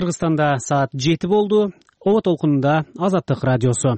Кыргызстанда саат 7 болду. Ова толкунунда Азаттык радиосу.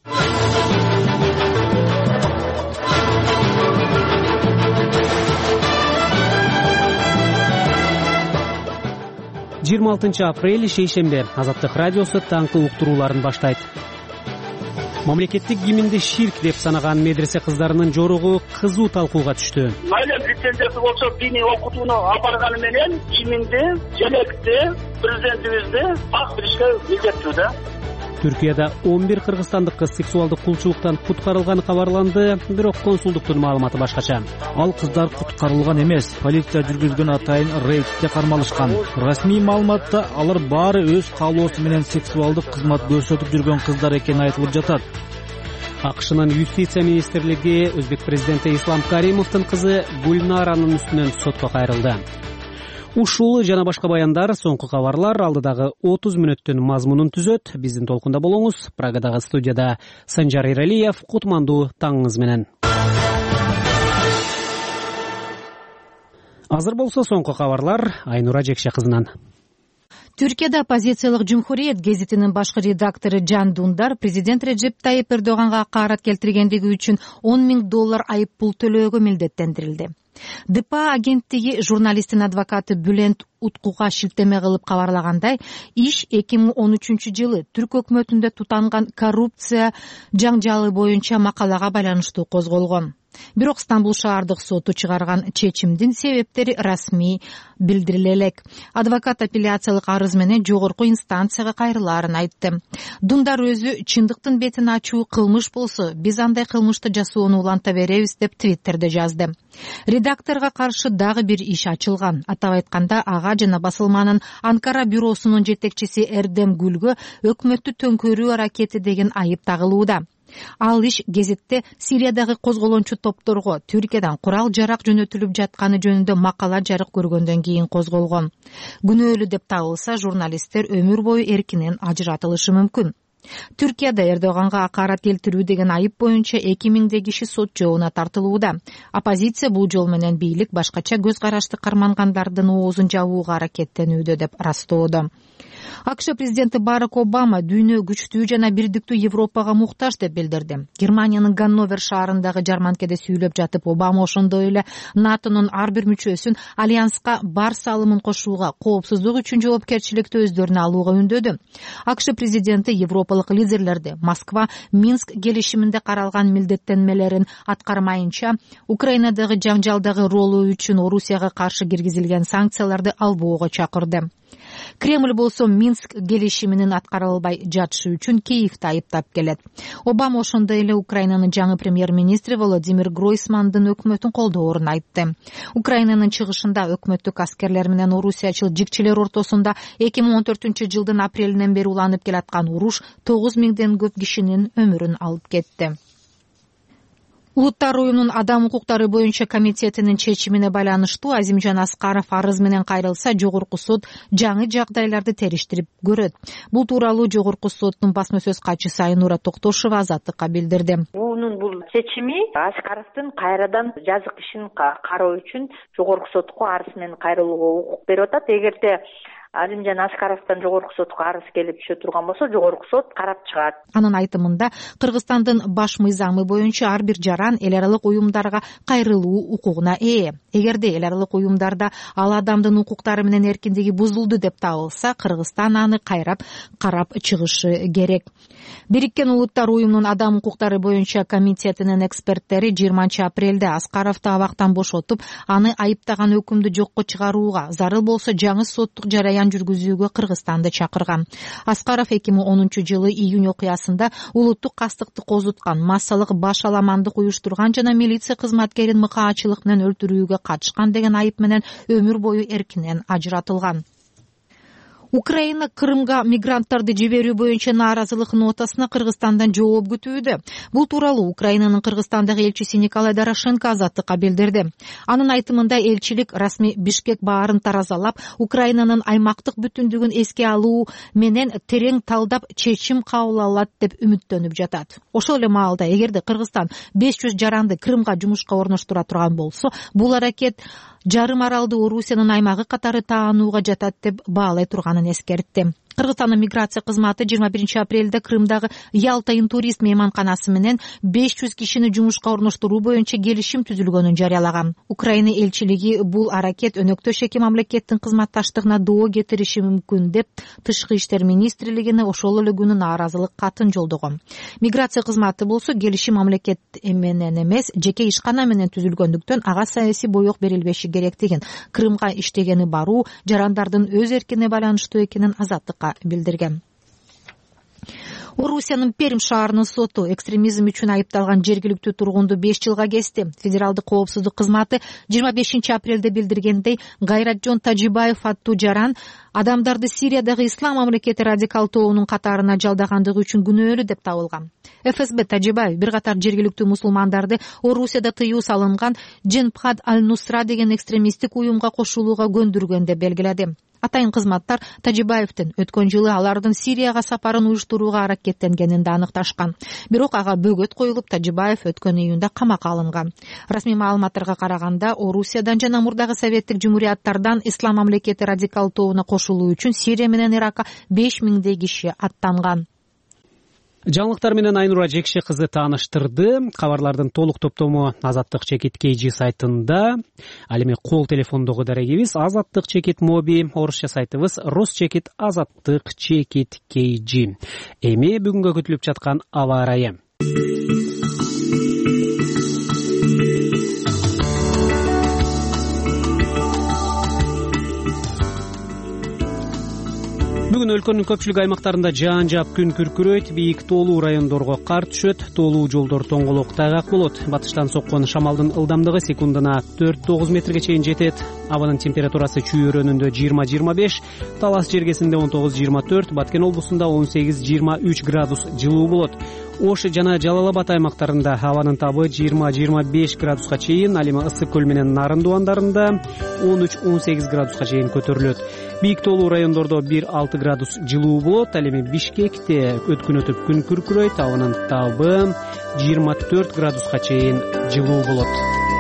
Апрель шейшембе Азаттык радиосу таңкы уктурууларын баштайт. Мамлекеттик гимнди ширк деп санаган медресе кыздарынын жоругу кызуу талкууга түштү. Майла лицензиясы болсо диний окутууну алып барганы менен гимнди, желекти, президентибизди так билишке милдеттүү да. Түркияда 11 кыргызстандык кыз сексуалдык кулчулуктан куткарылганы кабарланды, бирок консулдуктун маалыматы башкача. Ал кыздар куткарылган эмес, полиция жүргүзгөн атайын рейдте кармалышкан. Расмий маалыматта алар баары өз каалоосу менен сексуалдык кызмат көрсөтүп жүргөн кыздар экени айтылып жатат. АКШнын юстиция министрлиги Өзбек президенти Ислам Каримовдун кызы Гульнаранын үстүнөн сотко кайрылды. Ушул жана башка баяндар, соңку кабарлар алдыдагы 30 мүнөттүн мазмунун түзөт. Биздин толкунда болуңуз. Прагадагы студияда Санжар Иралиев, кутмандуу таңыңыз менен. Азыр болсо соңку кабарлар Айнура Жекше кызынан. Түркияда оппозициялык Жумхуриет гезитинин башкы редактору Жан Дундар президент Реджеп Тайип Эрдоганга акарат келтиргендиги үчүн $10,000 айып пул төлөөгө милдеттендирилди. ДПА агенттиги журналисттин адвокаты Бүлент Уткуга шилтеме кылып кабарлагандай, иш 2013-жылы Түрк өкмөтүндө тутанган коррупция жаңжалы боюнча макалага байланыштуу козголгон. Бирок Стамбул шаардык соту чыгарган чечимдин себептери расмий билдириле элек. Адвокат апелляциялык арыз менен жогорку инстанцияга кайрылаарын айтты. Дундар өзү чындыктын бетин ачуу кылмыш болсо, биз андай кылмышты жасоону уланта беребиз деп Твиттерде жазды. Редакторго каршы дагы бир иш ачылган. Атап айтканда, ага жана басылманын Анкара бюросунун жетекчиси Эрдем Гүлгө өкмөттү төңкөрүү аракети деген айып тагылууда. Ал иш гезетте Сириядагы козголончу топторго Түркиядан курал жарак жөнөтүлүп жатканы жөнүндө макала жарык көргөндөн кийин козголгон. Күнөөлүү деп табылса, журналисттер өмүр бою эркинен ажыратылышы мүмкүн. Түркияда Эрдоганга акарат келтирүү деген айып боюнча 2000 киши сот жообуна тартылууда. Оппозиция бул жол менен бийлик башкача көз карашты кармангандардын оозун жабууга аракеттенүүдө деп растоодо. АКШ президенти Барак Обама дүйнө күчтүү жана бирдиктүү Европага муктаж деп билдирди. Германиянын Ганновер шаарындагы жарманкеде сүйлөп жатып, Обама ошондой эле НАТОнун ар бир мүчөсүн альянска бар салымын кошууга, коопсуздук үчүн жоопкерчиликти өздөрүнө алууга үндөдү. АКШ президенти европалык лидерлерди Москва Минск келишиминде каралган милдеттенмелерин аткармайынча, Украинадагы жаңжалдагы ролу үчүн Орусияга каршы киргизилген санкцияларды албоого чакырды. Кремль болсо Минск келишиминин аткарылбай жатышы үчүн Киевди айыптап келет. Обама ошондой эле Украинанын жаңы премьер-министри Владимир Гройсмандын өкмөтүн колдоорун айтты. Украинанын чыгышында өкмөттүк аскерлер менен орусиячыл жикчилер ортосунда 2014-жылдын апрелинен бери уланып келаткан уруш 9000ден көп кишинин өмүрүн алып кетти. Улуттар уюмунун адам укуктары боюнча комитетинин чечимине байланыштуу Азимжан Аскаров арыз менен кайрылса, жогорку сот жаңы жагдайларды териштирип көрөт. Бул тууралуу жогорку соттун басма сөз катчысы Айнура Токтошова Азаттыкка билдирди. Бул чечими Аскаровдун кайрадан жазык ишин кароо үчүн жогорку сотко арыз менен кайрылууга укук берип атат. Эгерде Азимжан Аскаровдон жогорку сотко арыз келип түшө турган болсо, жогорку сот карап чыгат. Анын айтымында, Кыргызстандын баш мыйзамы боюнча ар бир жаран эл аралык уюмдарга кайрылуу укугуна ээ. Эгерде эл аралык уюмдарда ал адамдын укуктары менен эркиндиги бузулду деп табылса, Кыргызстан аны карап чыгышы керек. Бириккен Улуттар уюмунун адам укуктары боюнча комитетинин эксперттери 20 апрелде Аскаровду абактан бошотуп, аны айыптаган өкүмдү жокко чыгарууга, зарыл болсо жаңы соттук жараян жүргүзүүгө Кыргызстанды чакырган. Аскаров 2010-жылы июнь окуясында улуттук кастыкты козуткан, массалык баш аламандык уюштурган жана милиция кызматкерин мыкаачылык менен өлтүрүүгө катышкан деген айып менен өмүр бою эркинен ажыратылган. Украина Крымга мигранттарды жиберүү боюнча нааразылык нотасына Кыргызстандан жооп күтүүдө. Бул тууралуу Украинанын Кыргызстандагы элчиси Николай Дорошенко Азаттыкка билдирди. Анын айтымында элчилик расмий Бишкек баарын таразалап, Украинанын аймактык бүтүндүгүн эске алуу менен терең талдап чечим кабыл алат деп үмүттөнүп жатат. Ошол эле маалда эгерде Кыргызстан 500 жаранды Крымга жумушка орноштура турган болсо, бул аракет жарым аралды Орусиянын аймагы катары таанууга жатат деп баалай турганын эскертти. Кыргызстандын миграция кызматы 21 апрелде Крымдагы Ялта интурист мейманканасы менен 500 кишини жумушка орноштуруу боюнча келишим түзүлгөнүн жарыялаган. Украина элчилиги бул аракет өнөктөш эки мамлекеттин кызматташтыгына доо кетириши мүмкүн деп Тышкы иштер министрлигине ошол эле күнү нааразылык катын жолдогон. Миграция кызматы болсо келишим мамлекет менен эмес, жеке ишкана менен түзүлгөндүктөн ага саясий боек берилбеши керектигин, Крымга иштегени баруу жарандардын өз эркине байланыштуу экенин Азаттыкка билдирген. Орусиянын Пермь шаарынын соту экстремизм үчүн айыпталган жергиликтүү тургунду 5 жылга кести. Федералдык коопсуздук кызматы 25 апрелде билдиргендей, Гайратжон Тажибаев аттуу жаран адамдарды Сириядагы ислам мамлекети радикал тобунун катарына жалдагандыгы үчүн күнөөлүү деп табылган. ФСБ Тажибаев бир катар жергиликтүү мусулмандарды Орусияда тыюу салынган Дженпхад аль-Нусра деген экстремисттик уюмга кошулууга көндүргөн деп белгиледи. Атайын кызматтар Тажибаевдин өткөн жылы алардын Сирияга сапарын уюштурууга аракеттенгенин да аныкташкан. Бирок ага бөгөт коюлуп, Тажибаев өткөн июнда камакка алынган. Расмий маалыматтарга караганда, Орусиядан жана мурдагы советтик жумурияттардан ислам мамлекети радикал тобуна кошулуу үчүн Сирия менен Иракка 5000 киши аттанган. Жаңылыктар менен Айнура Жекше кызы тааныштырды. Кабарлардын толук топтому Азаттык чекит KG сайтында. Ал эми кол телефондогу дарегибиз Азаттык чекит моби, орусча сайтыбыз Росчекит Азаттык чекит KG. Эми бүгүнгө күтүлүп жаткан аба ырайы. Бүгүн өлкөнүн көпчүлүк аймактарында жаан жаап күн күркүрөйт, бийик тоолуу райондорго кар түшөт, тоолуу жолдор тоңголок тайгак болот. Батыштан соккон шамалдын ылдамдыгы секундуна 4-9 метрге чейин жетет. Абанын температурасы Чүй өрөөнүндө 20-25, Талас жергесинде 19-24, Баткен облусунда 18-23 градус жылуу болот. Ош жана Жалал-Абад аймактарында абанын табы 20-25 градуска чейин, ал эми Ысык көл менен Нарын дубандарында 13-18 градуска чейин көтөрүлөт. Бийик тоолуу райондордо 1-6 градус жылуу болот. Ал эми Бишкекте өткөн өтүп күн күркүрөйт, абанын табы 24 градуска чейин жылуу болот.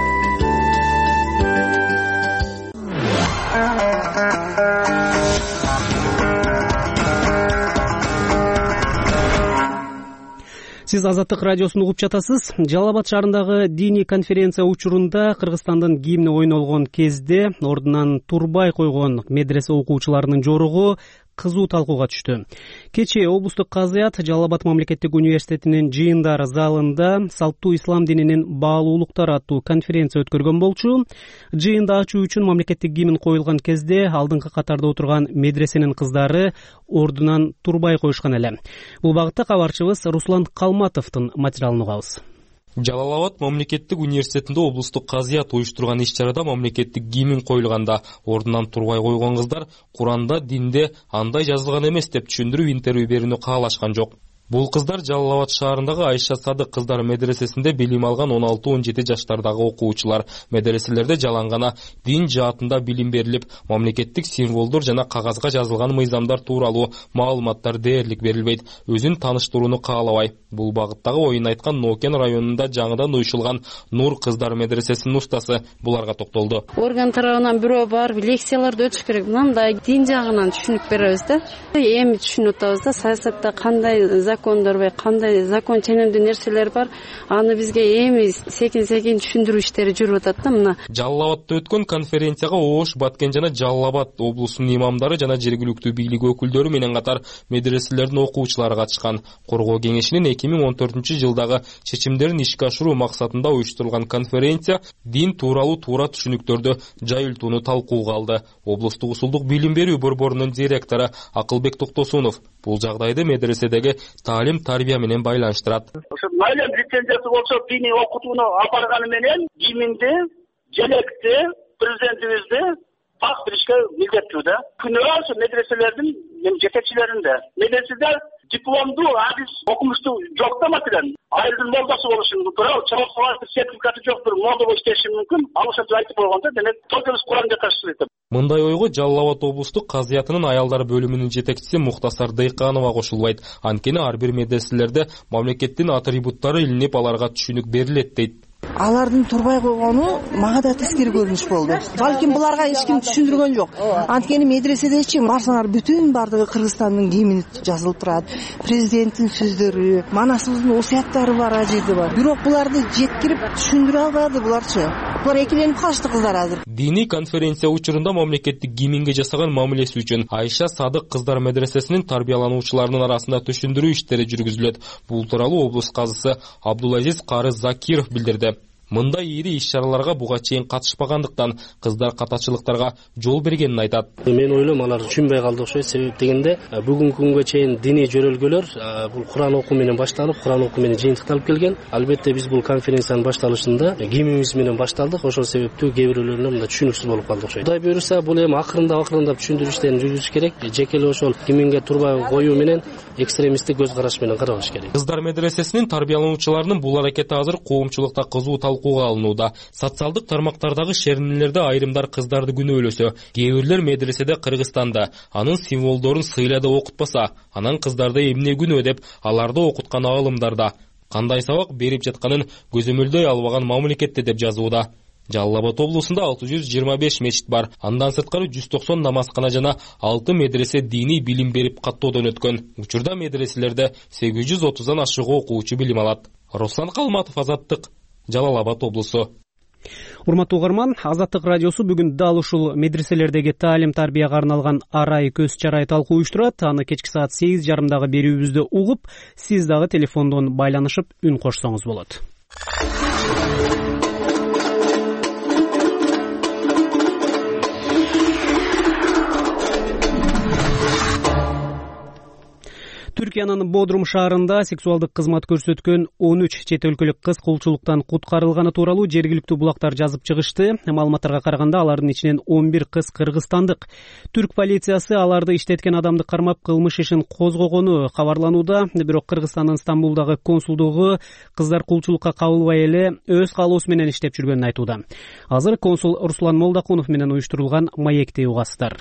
Сиз Азаттык радиосун угуп жатасыз. Жалал-Абад шаарындагы диний конференция учурунда Кыргызстандын гимни ойнолгон кезде ордунан турбай койгон медресе окуучуларынын жоругу кызуу талкууга түштү. Кечээ облустук казыят Жалал-Абад мамлекеттик университетинин жыйындар залында салттуу ислам дининин баалуулуктары аттуу конференция өткөргөн болчу. Жыйынды ачуу үчүн мамлекеттик гимн коюлган кезде алдыңкы катарда отурган медресенин кыздары ордунан турбай коюшкан эле. Бул багытта кабарчыбыз Руслан Калматовдун материалын угабыз. Жалал-Абад мамлекеттик университетинде облустук казыят уюштурган иш-чарада мамлекеттик гимн коюлганда ордунан турбай койгон кыздар Куранда, динде андай жазылган эмес деп түшүндүрүп интервью берүүнү каалашкан жок. Бул кыздар Жалал-Абад шаарындагы Айша Садык кыздар медресесинде билим алган 16-17 жаштардагы окуучулар. Медреселерде жалаң гана дин жаатында билим берилип, мамлекеттик символдор жана кагазга жазылган мыйзамдар тууралуу маалыматтар дээрлик берилбейт. Өзүн тааныштырууну каалабай. Бул багыттагы оюн айткан Нокен районунда жаңыдан уюшулган Нур кыздар медресесинин устасы буларга токтолду. Орган тарабынан бирөө барып лекцияларды өтүш керек. Мындай дин жагынан түшүнүп беребиз да. Эми түшүнүп атабыз да, саясатта кандай закондор бай, кандай закон ченемдүү нерселер бар. Аны бизге эми секин түшүндүрүү иштери жүрүп атат да мына. Жалал-Абадта өткөн конференцияга Ош, Баткен жана Жалал-Абад облусунун имамдары жана жергиликтүү бийлик өкүлдөрү менен катар медреселердин окуучулары катышкан. Коргоо кеңешинин 2014-жылдагы чечимдерин ишке ашыруу максатында уюштурулган конференция дин тууралуу туура түшүнүктөрдү жайылтууну талкууга алды. Облустук усулдук билим берүү борборунун директору Акылбек Токтосунов бул жагдайды медреседеги таалим-тарбия менен байланыштырат. Ошо майлем лицензиясы болсо диний окутууну албарганы менен гимнди, желекти, президентибизди так билишке милдеттүү да. Күнөө ошо медреселердин жетекчилеринде. Медреседе дипломдуу адис окумуштуу жок да маселен. Айылдын молдасы болушу мүмкүн, чоң сертификаты жоктур, молдо болуп иштеши мүмкүн. Ал ошентип айтып койгондо, демек толтурус Куранга каршы. Мындай ойго Жалал-Абад облустук казыятынын аялдар бөлүмүнүн жетекчиси Мухтасар Дыйканова кошулбайт. Анткени ар бир медреселерде мамлекеттин атрибуттары илинип, аларга түшүнүк берилет дейт. Алардын турбай койгону мага да тескери көрүнүш болду. Балким буларга эч ким түшүндүргөн жок. Анткени медреседечи барсаңар бүтүн бардыгы Кыргызстандын гимни жазылып турат. Президенттин сөздөрү, манасыбыздын осуяттары бар ажырды бар. Бирок буларды жеткирип түшүндүрө албады буларчы. Булар экиленип калышты кыздар азыр. Диний конференция учурунда мамлекеттик гимнге жасаган мамилеси үчүн Айша Садык кыздар медресесинин тарбиялануучуларынын арасында түшүндүрүү иштери жүргүзүлөт. Бул тууралуу облус казысы Абдулазиз Кары Закиров билдирди. Мындай ири иш-чараларга буга чейин катышпагандыктан кыздар катачылыктарга жол бергенин айтат. Мен ойлойм алар түшүнбөй калды окшойт. Себеп дегенде бүгүнкү күнгө чейин диний жөрөлгөлөр бул Куран окуу менен башталып, Куран окуу менен жыйынтыкталып келген. Албетте биз бул конференциянын башталышында гимнибиз менен башталдык. Ошол себептүү кээ бирөөлөрүнө мында түшүнүксүз болуп калды окшойт. Кудай буйруса бул эми акырындап түшүндүрүү иштерин жүргүзүш керек. Жеке эле ошол гимнге турбай коюу менен экстремисттик көз караш менен карабаш керек. Кыздар медресесинин тарбиялануучуларынын бул аракети азыр коомчулукта кызуу талкууга алынууда. Социалдык тармактардагы шеринелерде айрымдар кыздарды күнөөлөсө, кээ бирлер медреседе Кыргызстанда анын символдорун сыйлада окутпаса, анан кыздарды эмне күнөө деп аларды окуткан аалымдарда кандай сабак берип жатканын көзөмөлдөй албаган мамлекетте деп жазууда. Жалал Абад облусунда 625 мечит бар. Андан сырткары 190 намазкана жана 6 медресе диний билим берип каттоодон өткөн. Учурда медреселерде 830дан ашык окуучу билим алат. Руслан Калматов, Азаттык, Жалал Абад облусу. Урматтуу угарман, Азаттык радиосу бүгүн дал ушул медреселердеги таалим-тарбияга арналган арай көз чарай талкуу уюштурат. Аны кечки саат 8:30 берүүбүздө угуп, сиз дагы телефондон байланышып үн кошсоңуз болот. Түркиянын Бодрум шаарында сексуалдык кызмат көрсөткөн 13 чет өлкөлүк кыз кулчулуктан куткарылганы тууралуу жергиликтүү булактар жазып чыгышты. Маалыматтарга караганда алардын ичинен 11 кыз кыргызстандык. Түрк полициясы аларды иштеткен адамды кармап кылмыш ишин козгогону кабарланууда. Бирок Кыргызстандын Стамбулдагы консулдугу кыздар кулчулукка кабылбай эле өз каалоосу менен иштеп жүргөнүн айтууда. Азыр консул Руслан Молдокунов менен уюштурулган маекти угасыздар.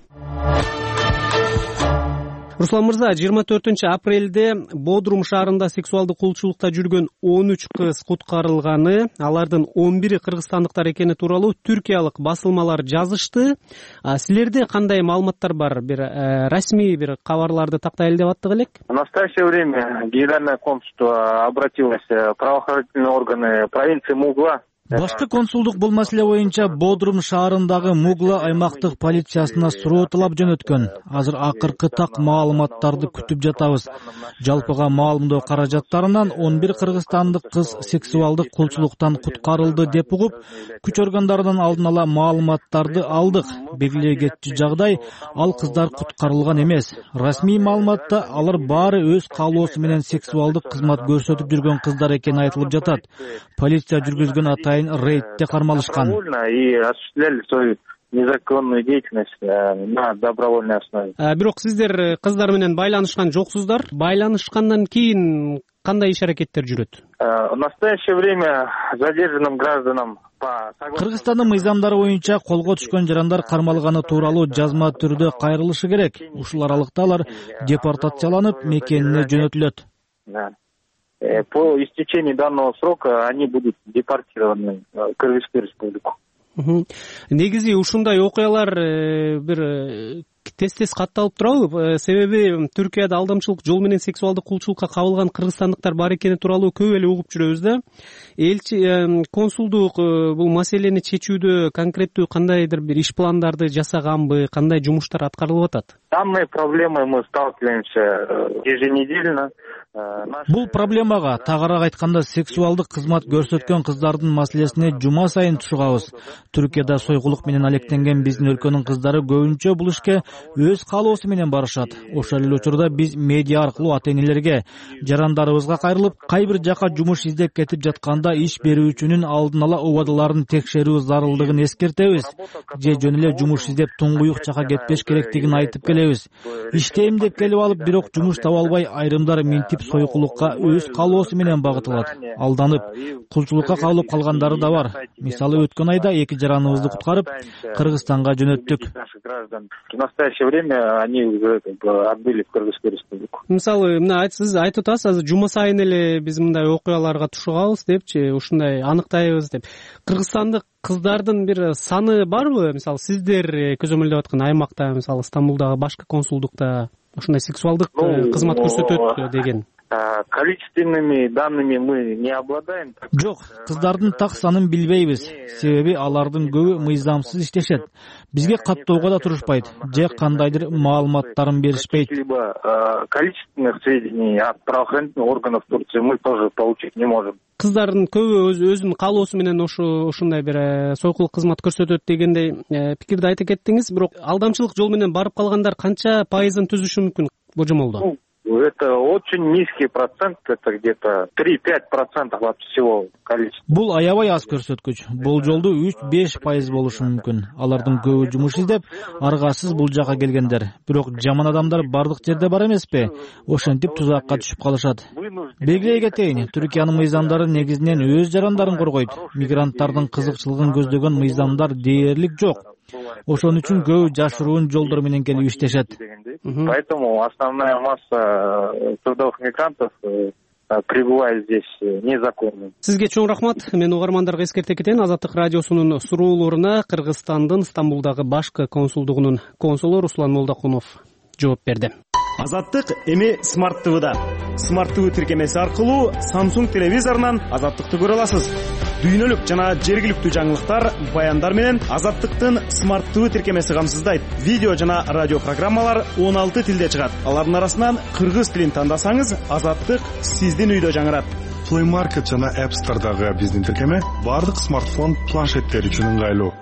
Руслан мырза, 24 апрелде Бодрум шаарында сексуалдык кулчулукта жүргөн 13 кыз куткарылганы, алардын 11 кыргызстандыктар экени тууралуу түркиялык басылмалар жазышты. Силерде кандай маалыматтар бар? Бир расмий бир кабарларды тактайлы деп аттык элек. В настоящее время Генеральное консульство обратилось в правоохранительные органы провинции Мугла. Башкы консулдук бул маселе боюнча Бодрум шаарындагы Мугла аймактык полициясына суроо талап жөнөткөн. Азыр акыркы так маалыматтарды күтүп жатабыз. Жалпыга маалымдоо каражаттарынан 11 кыргызстандык кыз сексуалдык кулчулуктан куткарылды деп угуп, күч органдарынан алдын ала маалыматтарды алдык. Белгилей кетчү жагдай, ал кыздар куткарылган эмес. Расмий маалыматта алар баары өз каалоосу менен сексуалдык кызмат көрсөтүп жүргөн кыздар экени айтылып жатат. Полиция жүргүзгөн атайын рейдте кармалышкан. И осуществляли свою незаконную деятельность на добровольной основе. Бирок сиздер кыздар менен байланышкан жоксуздар. Байланышкандан кийин кандай иш-аракеттер жүрөт? В настоящее время задержанным гражданам Кыргызстандын мыйзамдары боюнча колго түшкөн жарандар кармалганы тууралуу жазма түрдө кайрылышы керек. Ушул аралыкта алар депортацияланып, мекенине жөнөтүлөт. По истечении данного срока они будут депортированы в Кыргызскую республику. Негизи ушундай окуялар бир тез катталып турабы? Себеби Түркияда алдамчылык жол менен сексуалдык кулчулукка кабылган кыргызстандыктар бар экени тууралуу көп эле угуп жүрөбүз да. Элчи консулдук бул маселени чечүүдө конкреттүү кандайдыр бир иш пландарды жасаганбы, кандай жумуштар аткарылып атат? Данной проблемой мы сталкиваемся еженедельно. Бул проблемага, тагыраак айтканда, сексуалдык кызмат көрсөткөн кыздардын маселесине жума сайын тушугабыз. Түркияда сойгулук менен алектенген биздин өлкөнүн кыздары көбүнчө бул ишке өз каалоосу менен барышат. Ошол эле учурда биз медиа аркылуу ата-энелерге, жарандарыбызга кайрылып, кай бир жака жумуш издеп кетип жатканда иш берүүчүнүн алдын ала убадаларын текшерүү зарылдыгын эскертебиз. Же жөн эле жумуш издеп туңгуюк жака кетпеш керектигин айтып келебиз. элебиз. Иштейм деп келип алып, бирок жумуш таба албай, айрымдар минтип сойкулукка өз каалоосу менен багытылат. Алданып, кулчулукка кабылып калгандары да бар. Мисалы, өткөн айда 2 жараныбызды куткарып, Кыргызстанга жөнөттүк. В настоящее время они уже отбыли в Кыргызскую республику. Мисалы, мына сиз айтып атасыз, азыр жума сайын эле биз мындай окуяларга тушугабыз депчи, ушундай аныктайбыз деп. Кыргызстандык кыздардын бир саны барбы? Мисалы, сиздер көзөмөлдөп аткан аймакта, мисалы, Стамбулдагы башкы консулдукта ушундай сексуалдык кызмат көрсөтөт деген. Количественными данными мы не обладаем. Жок, кыздардын так санын билбейбиз. Себеби алардын көбү мыйзамсыз иштешет. Бизге каттоого да турушпайт, же кандайдыр маалыматтарын беришпейт. Количественных сведений от правоохранительных органов Турции мы тоже получить не можем. Кыздардын көбү өзүнүн каалоосу менен ушундай бир сойкулук кызмат көрсөтөт дегендей пикирди айтып кеттиңиз, бирок алдамчылык жол менен барып калгандар канча пайызын түзүшү мүмкүн, Божомолдо? Это очень низкий процент, это где-то 3-5% от всего количества. Бул аябай аз көрсөткүч. Болжолду 3-5% болушу мүмкүн. Алардын көбү жумуш издеп, аргасыз бул жака келгендер. Бирок жаман адамдар бардык жерде бар эмеспи? Ошентип тузакка түшүп калышат. Белгилей кетейин, Түркиянын мыйзамдары негизинен өз жарандарын коргойт. Мигранттардын кызыкчылыгын көздөгөн мыйзамдар дээрлик жок. Ошон үчүн көбү жашыруун жолдор менен келип иштешет. Поэтому основная масса трудовых мигрантов пребывает здесь незаконно. Сизге чоң рахмат. Мен угармандарга эскерте кетейин, Азаттык радиосунун суроолоруна Кыргызстандын Стамбулдагы башкы консулдугунун консулу Руслан Молдокунов жооп берди. Азаттык эми Smart TV'да. Smart TV тиркемеси аркылуу Samsung телевизорунан Азаттыкты көрө аласыз. Дүйнөлүк жана жергиликтүү жаңылыктар, баяндар менен Азаттыктын Smart TV тиркемеси камсыздайт. Видео жана радио программалар 16 тилде чыгат. Алардын арасынан кыргыз тилин тандасаңыз, Азаттык сиздин үйдө жаңырат. Play Market жана App Store'дагы биздин тиркеме бардык смартфон планшеттер үчүн ыңгайлуу.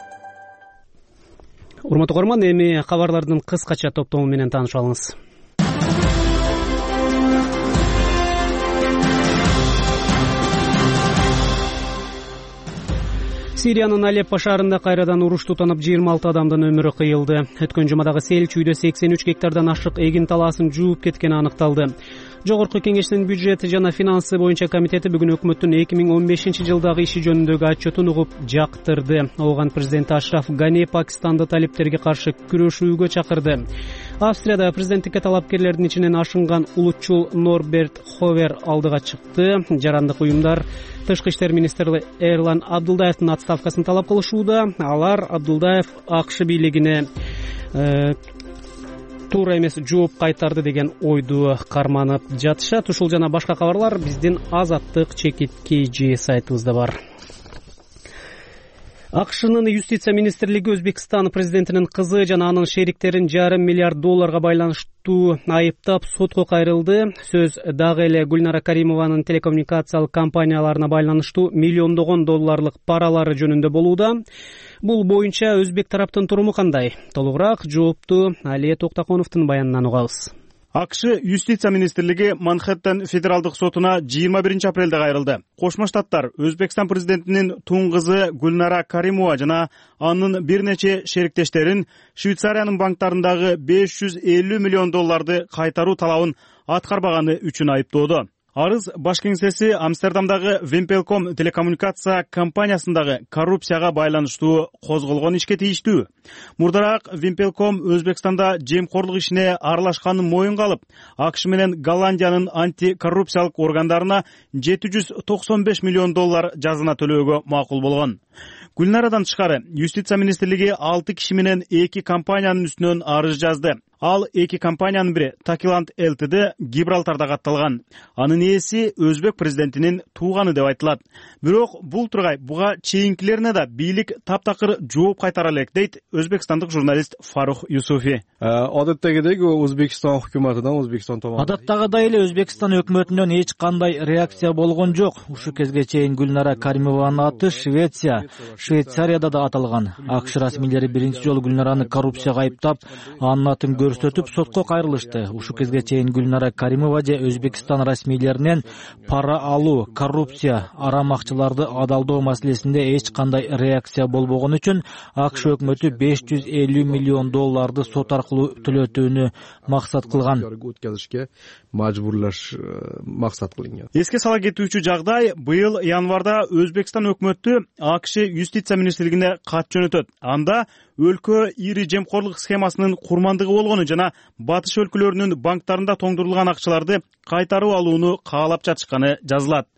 Урматтуу угарман, эми кабарлардын кыскача топтому менен таанышып алыңыз. Сириянын Алеппо шаарында кайрадан уруш тутанып 26 адамдын өмүрү кыйылды. Өткөн жумадагы сел чүйдө 83 гектардан ашык эгин талаасын жууп кеткени аныкталды. Жогорку кеңештин бюджет жана финансы боюнча комитети бүгүн өкмөттүн 2015 жылдагы иши жөнүндөгү отчетун угуп жактырды. Оған президент Ашраф Гани Пакистанды талиптерге каршы күрөшүүгө чакырды. Австрияда президенттикке талапкерлердин ичинен ашынган улутчул Норберт Ховер алдыга чыкты. Жарандык уюмдар Тышкы иштер министри Эрлан Абдулдаевдин отставкасын талап кылышууда. Алар Абдулдаев АКШ бийлигине туура эмес жооп кайтарды деген ойду карманып жатышат. Ушул жана башка кабарлар биздин Азаттык чекиткей сайтыбызда бар. АКШнын юстиция министрлиги Өзбекстан президентинин кызы жана анын шериктерин $500 миллиард байланыштуу айыптап сотко кайрылды. Сөз дагы эле Гүлнара Каримованын телекоммуникациялык компанияларына байланыштуу миллиондогон долларлык паралары жөнүндө болууда. Бул боюнча өзбек тараптын туруму кандай? Толугураак жоопту Алия Токтоконовдун баянынан угабыз. АКШ юстиция министрлиги Манхэттен федералдык сотуна 21 апрелде кайрылды. Кошмо Штаттар Өзбекстан президентинин тууң кызы Гүлнара Каримова жана анын бир нече шериктештерин Швейцариянын банктарындагы $550 миллион кайтаруу талабын аткарбаганы үчүн айыптоодо. Арыз баш кеңсеси Амстердамдагы Вимпелком телекоммуникация компаниясындагы коррупцияга байланыштуу козголгон ишке тийиштүү. Мурдараак Вимпелком Өзбекстанда жемкорлук ишине аралашканын моюнга алып, АКШ менен Голландиянын антикоррупциялык органдарына $795 миллион жазына төлөөгө макул болгон. Гүлнарадан тышкары юстиция министрлиги 6 киши менен 2 компаниянын үстүнөн арыз жазды. Ал 2 компаниянын бири Такиланд ЛТД Гибралтарда катталган. Анын ээси Өзбек президентинин тууганы деп айтылат. Бирок бул тургай буга чейинкилерине да бийлик таптакыр жооп кайтара элек дейт өзбекстандык журналист Фарух Юсуфи. Адаттагыдай Өзбекстан өкмөтүнөн Өзбекстан tomonidan Адаттагыдай эле Өзбекстан өкмөтүнөн эч кандай реакция болгон жок. Ушу кезге чейин Гүлнара Каримованын аты Швейцарияда да аталган. АКШ расмийлери биринчи жолу Гүлнараны коррупцияга айыптап, анын атын көрсөтүп сотко кайрылышты. Ушул кезге чейин Гүлнара Каримова же Өзбекстан расмийлеринен пара алуу, коррупция, арам акчаларды адалдоо маселесинде эч кандай реакция болбогон үчүн АКШ өкмөтү $550 миллион сот аркылуу төлөтүүнү максат кылган. Эске сала кетүүчү жагдай, быйыл январда Өзбекстан өкмөтү АКШ юстиция министрлигине кат жөнөтөт. Анда өлкө ири жемкорлук схемасынын курмандыгы болгону жана батыш өлкөлөрүнүн банктарында тоңдурулган акчаларды кайтарып алууну каалап жатышканы жазылат.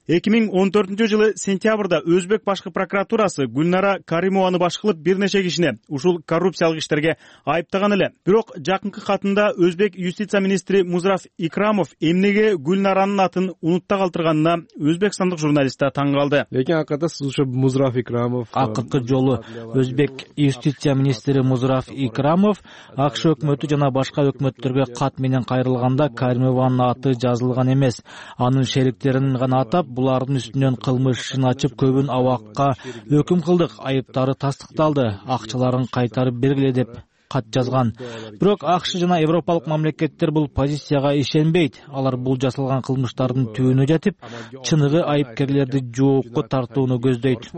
2014 сентябрда Өзбек башкы прокуратурасы Гүлнара Каримованы баш кылып бир нече кишине ушул коррупциялык иштерге айыптаган эле. Бирок жакынкы катында Өзбек юстиция министри Музраф Икрамов эмнеге Гүлнаранын атын унутта калтырганына өзбекстандык журналист таң калды. Lekin hakikaten siz Muzraf Ikramov акыркы жолу Өзбек юстиция министри Музраф Икрамов АКШ өкмөтү жана башка өкмөттөргө кат менен кайрылганда Каримованын аты жазылган эмес. Анын шериктерин гана атап, булардын үстүнөн кылмыш ишин ачып көбүн абакка өкүм кылдык, айыптары тастыкталды, акчаларын кайтарып бергиле деп кат жазган. Бирок АКШ жана европалык мамлекеттер бул позицияга ишенбейт. Алар бул жасалган кылмыштардын түбүнө жетип, чыныгы айыпкерлерди жоопко тартууну көздөйт.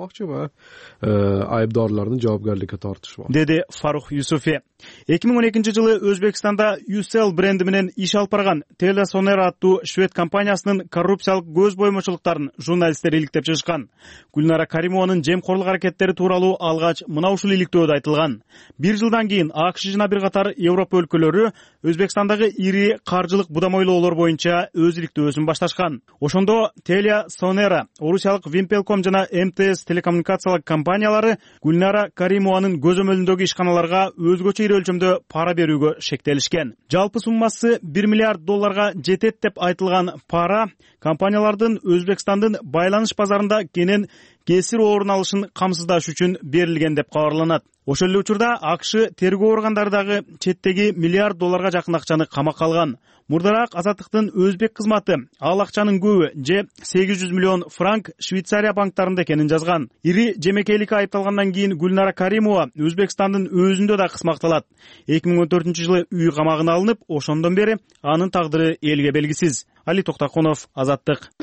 Айыпдарлардын жоопкерликке тартышмак, деди Фарух Юсуфи. 2012 жылы Өзбекстанда UCell бренди менен иш алып барган TeliaSonera аттуу швед компаниясынын коррупциялык көз боймочулуктарын журналисттер иликтеп чыгышкан. Гүлнара Каримованын жемкорлук аракеттери тууралуу алгач мына ушул иликтөөдө айтылган. Бир жылдан кийин АКШ жана бир катар Европа өлкөлөрү Өзбекстандагы ири каржылык будамойлоолор боюнча өз иликтөөсүн башташкан. Ошондо TeliaSonera, Орусиялык Вимпелком жана МТС телекоммуникациялык компаниялары Гүлнара Каримованын көзөмөлүндөгү ишканаларга өзгөчө өлчөмдө пара берүүгө шектелишкен. Жалпы суммасы $1 миллиард жетет деп айтылган пара компаниялардын Өзбекстандын байланыш базарында кенен кесир орун алышын камсыздаш үчүн берилген деп кабарланат. Ошол эле учурда АКШ тергөө органдары дагы четтеги $1 миллиард жакын акчаны камакка алган. Мурдараак Азаттыктын Өзбек кызматы ал акчанын көбү же 800 миллион франк Швейцария банктарында экенин жазган. Ири жемекейликке айыпталгандан кийин Гүлнара Каримова Өзбекстандын өзүндө да кысмакталат. 2014 жылы үй камагына алынып, ошондон бери анын тагдыры элге белгисиз. Али Токтакунов, Азаттык.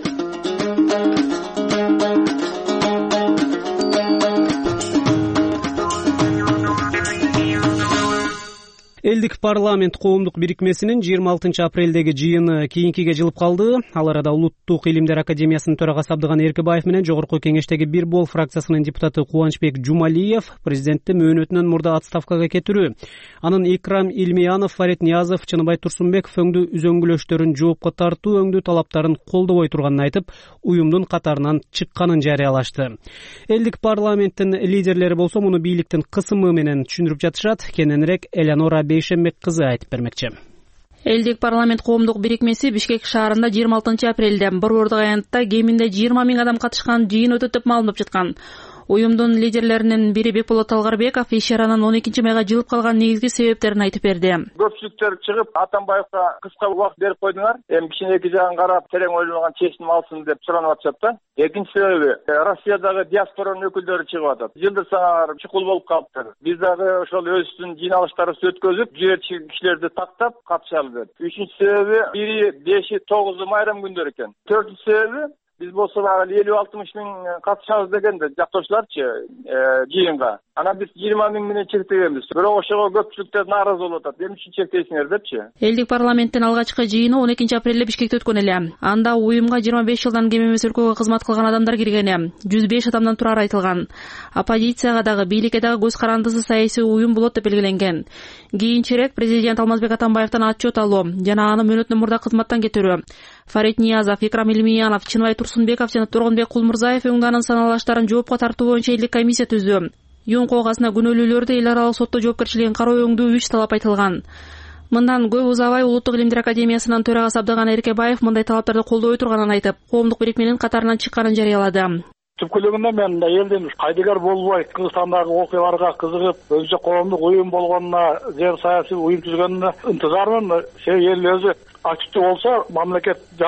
Элдик парламент коомдук бирикмесинин 26 апрелдеги жыйыны кийинкиге жылып калды. Ал арада Улуттук илимдер академиясынын төрагасы Абдыган Эркебаев менен Жогорку кеңештеги Бир бол фракциясынын депутаты Кубанычбек Жумалиев президентти мөөнөтүнөн мурда отставкага кетирүү, анын Икрам Илмиянов, Фарид Ниязов, Чыныбай Турсунбеков өңдүү үзөңгүлөштөрүн жоопко тартуу өңдүү талаптарын колдобой турганын айтып, уюмдун катарынан чыкканын жарыялашты. Элдик парламенттин лидерлери болсо муну бийликтин кысымы менен түшүндүрүп жатышат. Кененирээк Элеонора Бейшембек кызы айтып бермекчи. Элдик парламент коомдук бирикмеси Бишкек шаарында 26 апрелде борбордук аянтта кеминде 20 000 адам катышкан жыйын өтөт деп маалымдап жаткан. Уюмдун лидерлеринин бири Бекболот Алгарбеков ишаранын 12 майга жылып калган негизги себептерин айтып берди. Көпчүлүктөр чыгып Атамбаевга кыска убакыт берип койдуңар. Эми кичине эки жагын карап, терең ойлонгон чечим алсын деп суранып атышат да. Экинчи себеби Россиядагы диаспоранын өкүлдөрү чыгып атат. Жылдырсаңар чукул болуп калыптыр. Биз дагы ошол өзүбүздүн жыйналыштарыбызды өткөзүп, жүйөчү кишилерди тактап катышалы деп. Үчүнчү себеби 1, 5, 9 майрам күндөр экен. Төртүнчү себеби биз болсо 50-60 миң катышабыз дегенде жактоочуларчы жыйынга. Ана биз 20 000 менен чектегенбиз. Бирок ошого көпчүлүктөр нааразы болуп атат. Эмне үчүн чектейсиңер депчи. Элдик парламенттин алгачкы жыйыны 12 апрелде Бишкекте өткөн эле. Анда уюмга 25 жылдан кем эмес өлкөгө кызмат кылган адамдар кирген. 105 адамдан турары айтылган. Оппозицияга дагы, бийликке дагы көз карандысы саясий уюм болот деп белгиленген. Кийинчерээк президент Алмазбек Атамбаевден отчет алуу жана аны мөөнөтүнөн мурда кызматтан кетирүү. Фарид Ниязов, Икрам Илмиянов, Чыныбай Турсунбеков жана Тургунбек Кулмурзаев өңдү саналаштарын жоопко тартуу боюнча элдик комиссия түздү. ЮН когасына күнөөлүүлөрдү эл аралык сотто жоопкерчилигин кароо өңдүү 3 талап айтылган. Мындан көп узабай Улуттук илимдер академиясынын төрагасы Абдыган Эркебаев мындай талаптарды колдобой турганын айтып, коомдук бирикменин катарынан чыкканын жарыялады. Түпкүлүгүндө мен элдин кайдыгер болбой, Кыргызстандагы окуяларга кызыгып, өзү коомдук уюм болгонуна, саясий уюм түзгөнүнө ынтызармын. Эл өзү ачыктуу болсо, мамлекет жакшы болот.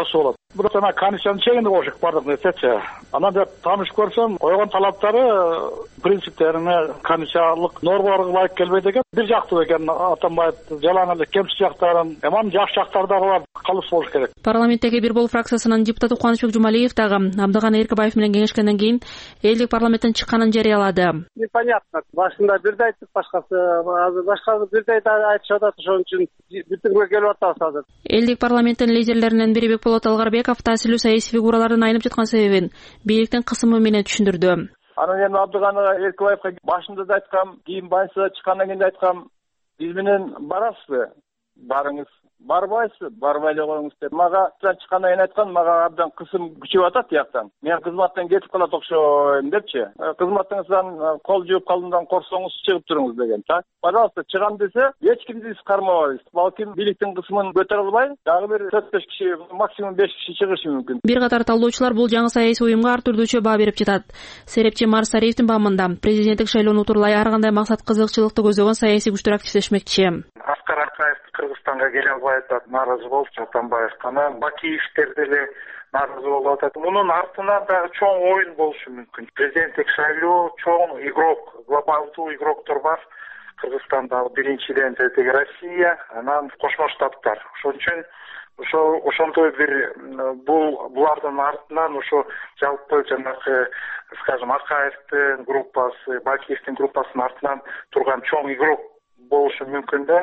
Бирок жана комиссиянын чегинде болушук бардык нерсечи. Анан деп таанышып көрсөм, койгон талаптары принциптерине комиссиялык нормаларга ылайык келбейт экен. Бир жактуу экен Атамбаев жалаң эле кемсиз жактарын, анан жакшы жактары дагы бар, калыс болуш керек. Парламенттеги Бир Бол фракциясынын депутаты Кубанычбек Жумалиев дагы Абдыган Эркебаев менен кеңешкенден кийин элдик парламенттен чыкканын жарыялады. Непонятно. Башында бирди айтып, башкасы азыр башкасы бирди айтышып атат, ошон үчүн бүтүнгө келип атабыз азыр. Элдик парламенттин лидерлеринен бири Бекболот Алгарбеков таасирлүү саясий фигуралардын айнып жаткан себебин бийликтин кысымы менен түшүндүрдү. Анан эми Абдыган Эркебаевга башында да айткам, кийин больницага чыккандан кийин да айткам, биз менен барасызбы? Барыңыз. Барбайсыз, барбай эле коюңуз деп. Мага чыккандан кийин айткан, мага абдан кысым күчөп атат тияктан. Мен кызматтан кетип калат окшойм депчи. Кызматыңыздан кол жууп калуудан корксоңуз чыгып туруңуз деген. Так, пожалуйста, чыгам десе, эч кимди кармабайбыз. Балким бийликтин кысымын көтөрө албай, дагы бир 4-5 киши, максимум 5 киши чыгышы мүмкүн. Бир катар талдоочулар бул жаңы саясий уюмга ар түрдүүчө баа берип жатат. Серепчи Марс Сариевдин баамында президенттик шайлоону утурлай ар кандай максат кызыкчылыкты көзөгөн саясий күчтөр активдешмекчи. Аскар Акаев Кыргызстанга келе албай атат, нааразы болчу Атамбаев. Анан Бакиевдер деле нааразы болуп атат. Мунун артынан дагы чоң оюн болушу мүмкүн. Президенттик шайлоо чоң игрок, глобалдуу игроктор бар. Кыргызстанда биринчиден теги Россия, анан Кошмо Штаттар. Ошон үчүн ошондой бир булардын артынан ошо жалпы жанагы, скажем, Акаевдин группасы, Бакиевдин группасынын артынан турган чоң игрок болушу мүмкүн да.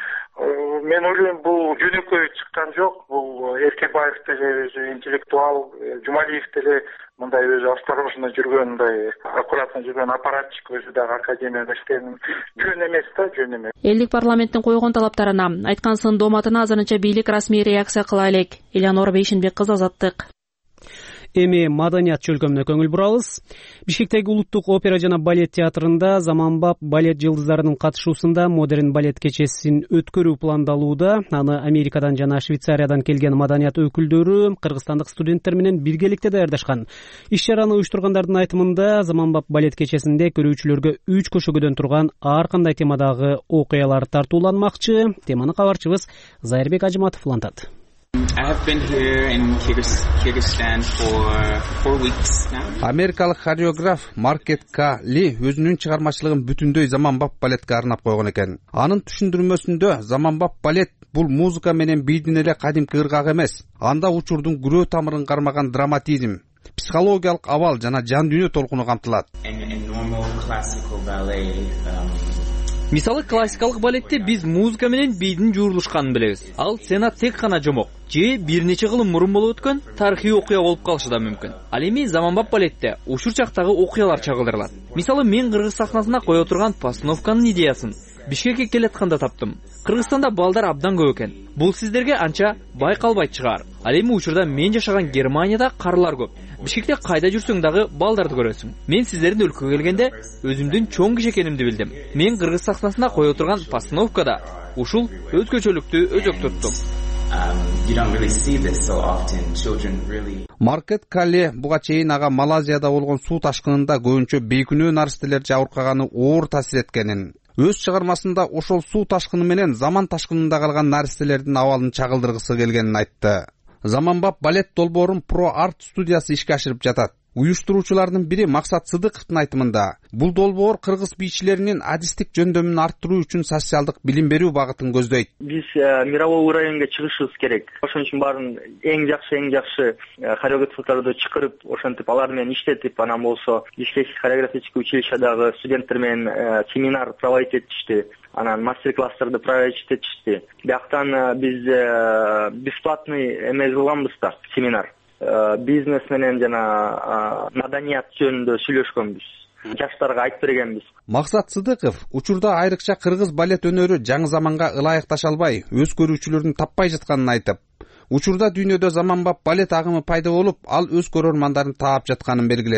Мен ойлойм, бул жөнөкөй чыккан жок. Бул Эркебаев деле өзү интеллектуал, Жумалиев деле мындай өзү осторожно жүргөн, мындай аккуратно жүргөн аппаратчик, өзү дагы академияда иштеген. Жөн эмес да, жөн эмес. Элдик парламенттин койгон талаптарына, айткан сын дооматына азырынча бийлик расмий реакция кыла элек. Элеонора Бейшенбек кызы, Азаттык. Эми маданият чөлкөмүнө көңүл бурабыз. Бишкектеги Улуттук опера жана балет театрында заманбап балет жылдыздарынын катышуусунда модерн балет кечесин өткөрүү пландалууда. Аны Америкадан жана Швейцариядан келген маданият өкүлдөрү кыргызстандык студенттер менен биргеликте даярдашкан. Иш-чараны уюштургандардын айтымында заманбап балет кечесинде көрүүчүлөргө 3 көшөгөдөн турган ар кандай темадагы окуялар тартууланмакчы. Теманы кабарчыбыз Зайырбек Ажыматов улантат. I have been here in Kyrgyzstan for 4 weeks now. Америкалык хореограф Маркет К. Ли өзүнүн чыгармачылыгын бүтүндөй заманбап балетке арнап койгон экен. Анын түшүндүрмөсүндө заманбап балет бул музыка менен бийдин эле кадимки ыргак эмес. Анда учурдун күрөө тамырын кармаган драматизм, психологиялык абал жана жан дүйнө толкуну камтылат. Мисалы классикалык балетте биз музыка менен бийдин жуурулушканын билебиз. Ал сцена тек гана жомок же бир нече кылым мурун болуп өткөн тарыхый окуя болуп калышы да мүмкүн. Ал эми заманбап балетте ушул чактагы окуялар чагылдырылат. Мисалы мен кыргыз сахнасына кое турган постановканын идеясын Бишкекке келатканда таптым. Кыргызстанда балдар абдан көп экен. Бул сиздерге анча байкалбайт чыгар. Ал эми учурда мен жашаган Германияда карлар көп. Бишкекте кайда жүрсөң дагы балдарды көрөсүң. Мен сиздердин өлкөгө келгенде өзүмдүн чоң киши экенимди билдим. Мен кыргыз сахнасына кое турган постановкада ушул өзгөчөлүктү өзөк туттум. Маркет Калле буга чейин ага Малайзияда болгон суу ташкынында көбүнчө бейкүнөө наристелер жабыркаганы оор таасир эткенин, өз чыгармасында ошол суу ташкыны менен заман ташкынында калган наристелердин абалын чагылдыргысы келгенин айтты. Заманбап балет долбоорун Pro Art студиясы ишке ашырып жатат. Уюштуруучулардын бири Максат Сыдыковдун айтымында, бул долбоор кыргыз бийчилеринин адистик жөндөмүн арттыруу үчүн социалдык билим берүү багытын көздөйт. Биз мировой уровеньге чыгышыбыз керек. Ошон үчүн баарын эң жакшы хореографтарды чакырып, ошентип алар менен иштетип, анан болсо Бишкек хореографический училищедагы студенттер менен семинар проводить этишти. Анан мастер-класстарды проводить этишти. Бияктан биз бесплатный эме кылганбыз да, семинар. Бизнес менен жана маданият жөнүндө сүйлөшкөнбүз. Жаштарга айтып бергенбиз. Максат Сыдыков учурда айрыкча кыргыз балет өнөрү жаңы заманга ылайыкташа албай, өз көрүүчүлөрүн таппай жатканын айтып, учурда дүйнөдө заманбап балет агымы пайда болуп, ал өз көрөрмандарын таап жатканын белгиледи.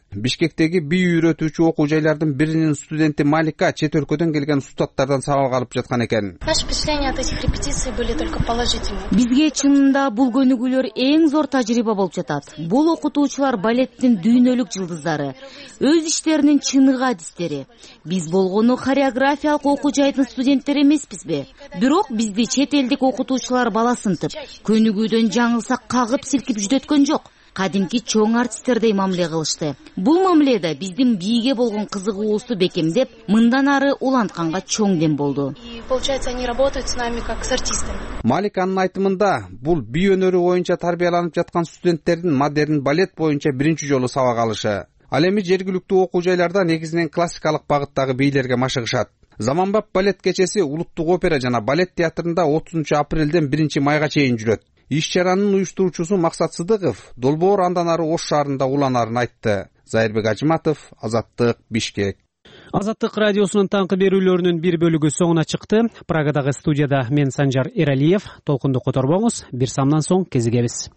Бишкектеги бий үйрөтүүчү окуу жайлардын биринин студенти Малика чет өлкөдөн келген устаттардан сабак алып жаткан экен. Наши впечатления от этих репетиций были только положительные. Бизге чынында бул көнүгүүлөр эң зор тажрыйба болуп жатат. Бул окутуучулар балеттин дүйнөлүк жылдыздары, өз иштеринин чыныгы адистери. Биз болгону хореографиялык окуу жайдын студенттери эмеспизби? Бирок бизди чет элдик окутуучулар баласынтып, көнүгүүдөн жаңылсак кагып силкип жүдөткөн жок. Кадимки чоң артисттердей мамиле кылышты. Бул мамиледе биздин бийге болгон кызыгуубузду бекемдеп, мындан ары улантканга чоң дем болду. И получается, они работают с нами как с артистами. Маликанын айтымында, бул бий өнөрү боюнча тарбияланып жаткан студенттердин модерн балет боюнча биринчи жолу сабак алышы. Ал эми жергиликтүү окуу жайларда негизинен классикалык багыттагы бийлерге машыгышат. Заманбап балет кечеси Улуттук опера жана балет театрында 30 апрелден 1 майга чейин жүрөт. Иш-чаранын уюштуруучусу Максат Сыдыков долбоор андан ары Ош шаарында уланарын айтты. Зайырбек Ажиматов, Азаттык, Бишкек. Азаттык радиосунун таңкы берүүлөрүнүн бир бөлүгү соңуна чыкты. Прагадагы студияда мен Санжар Эралиев. Толкунду которбоңуз. Бир самдан соң кезигебиз.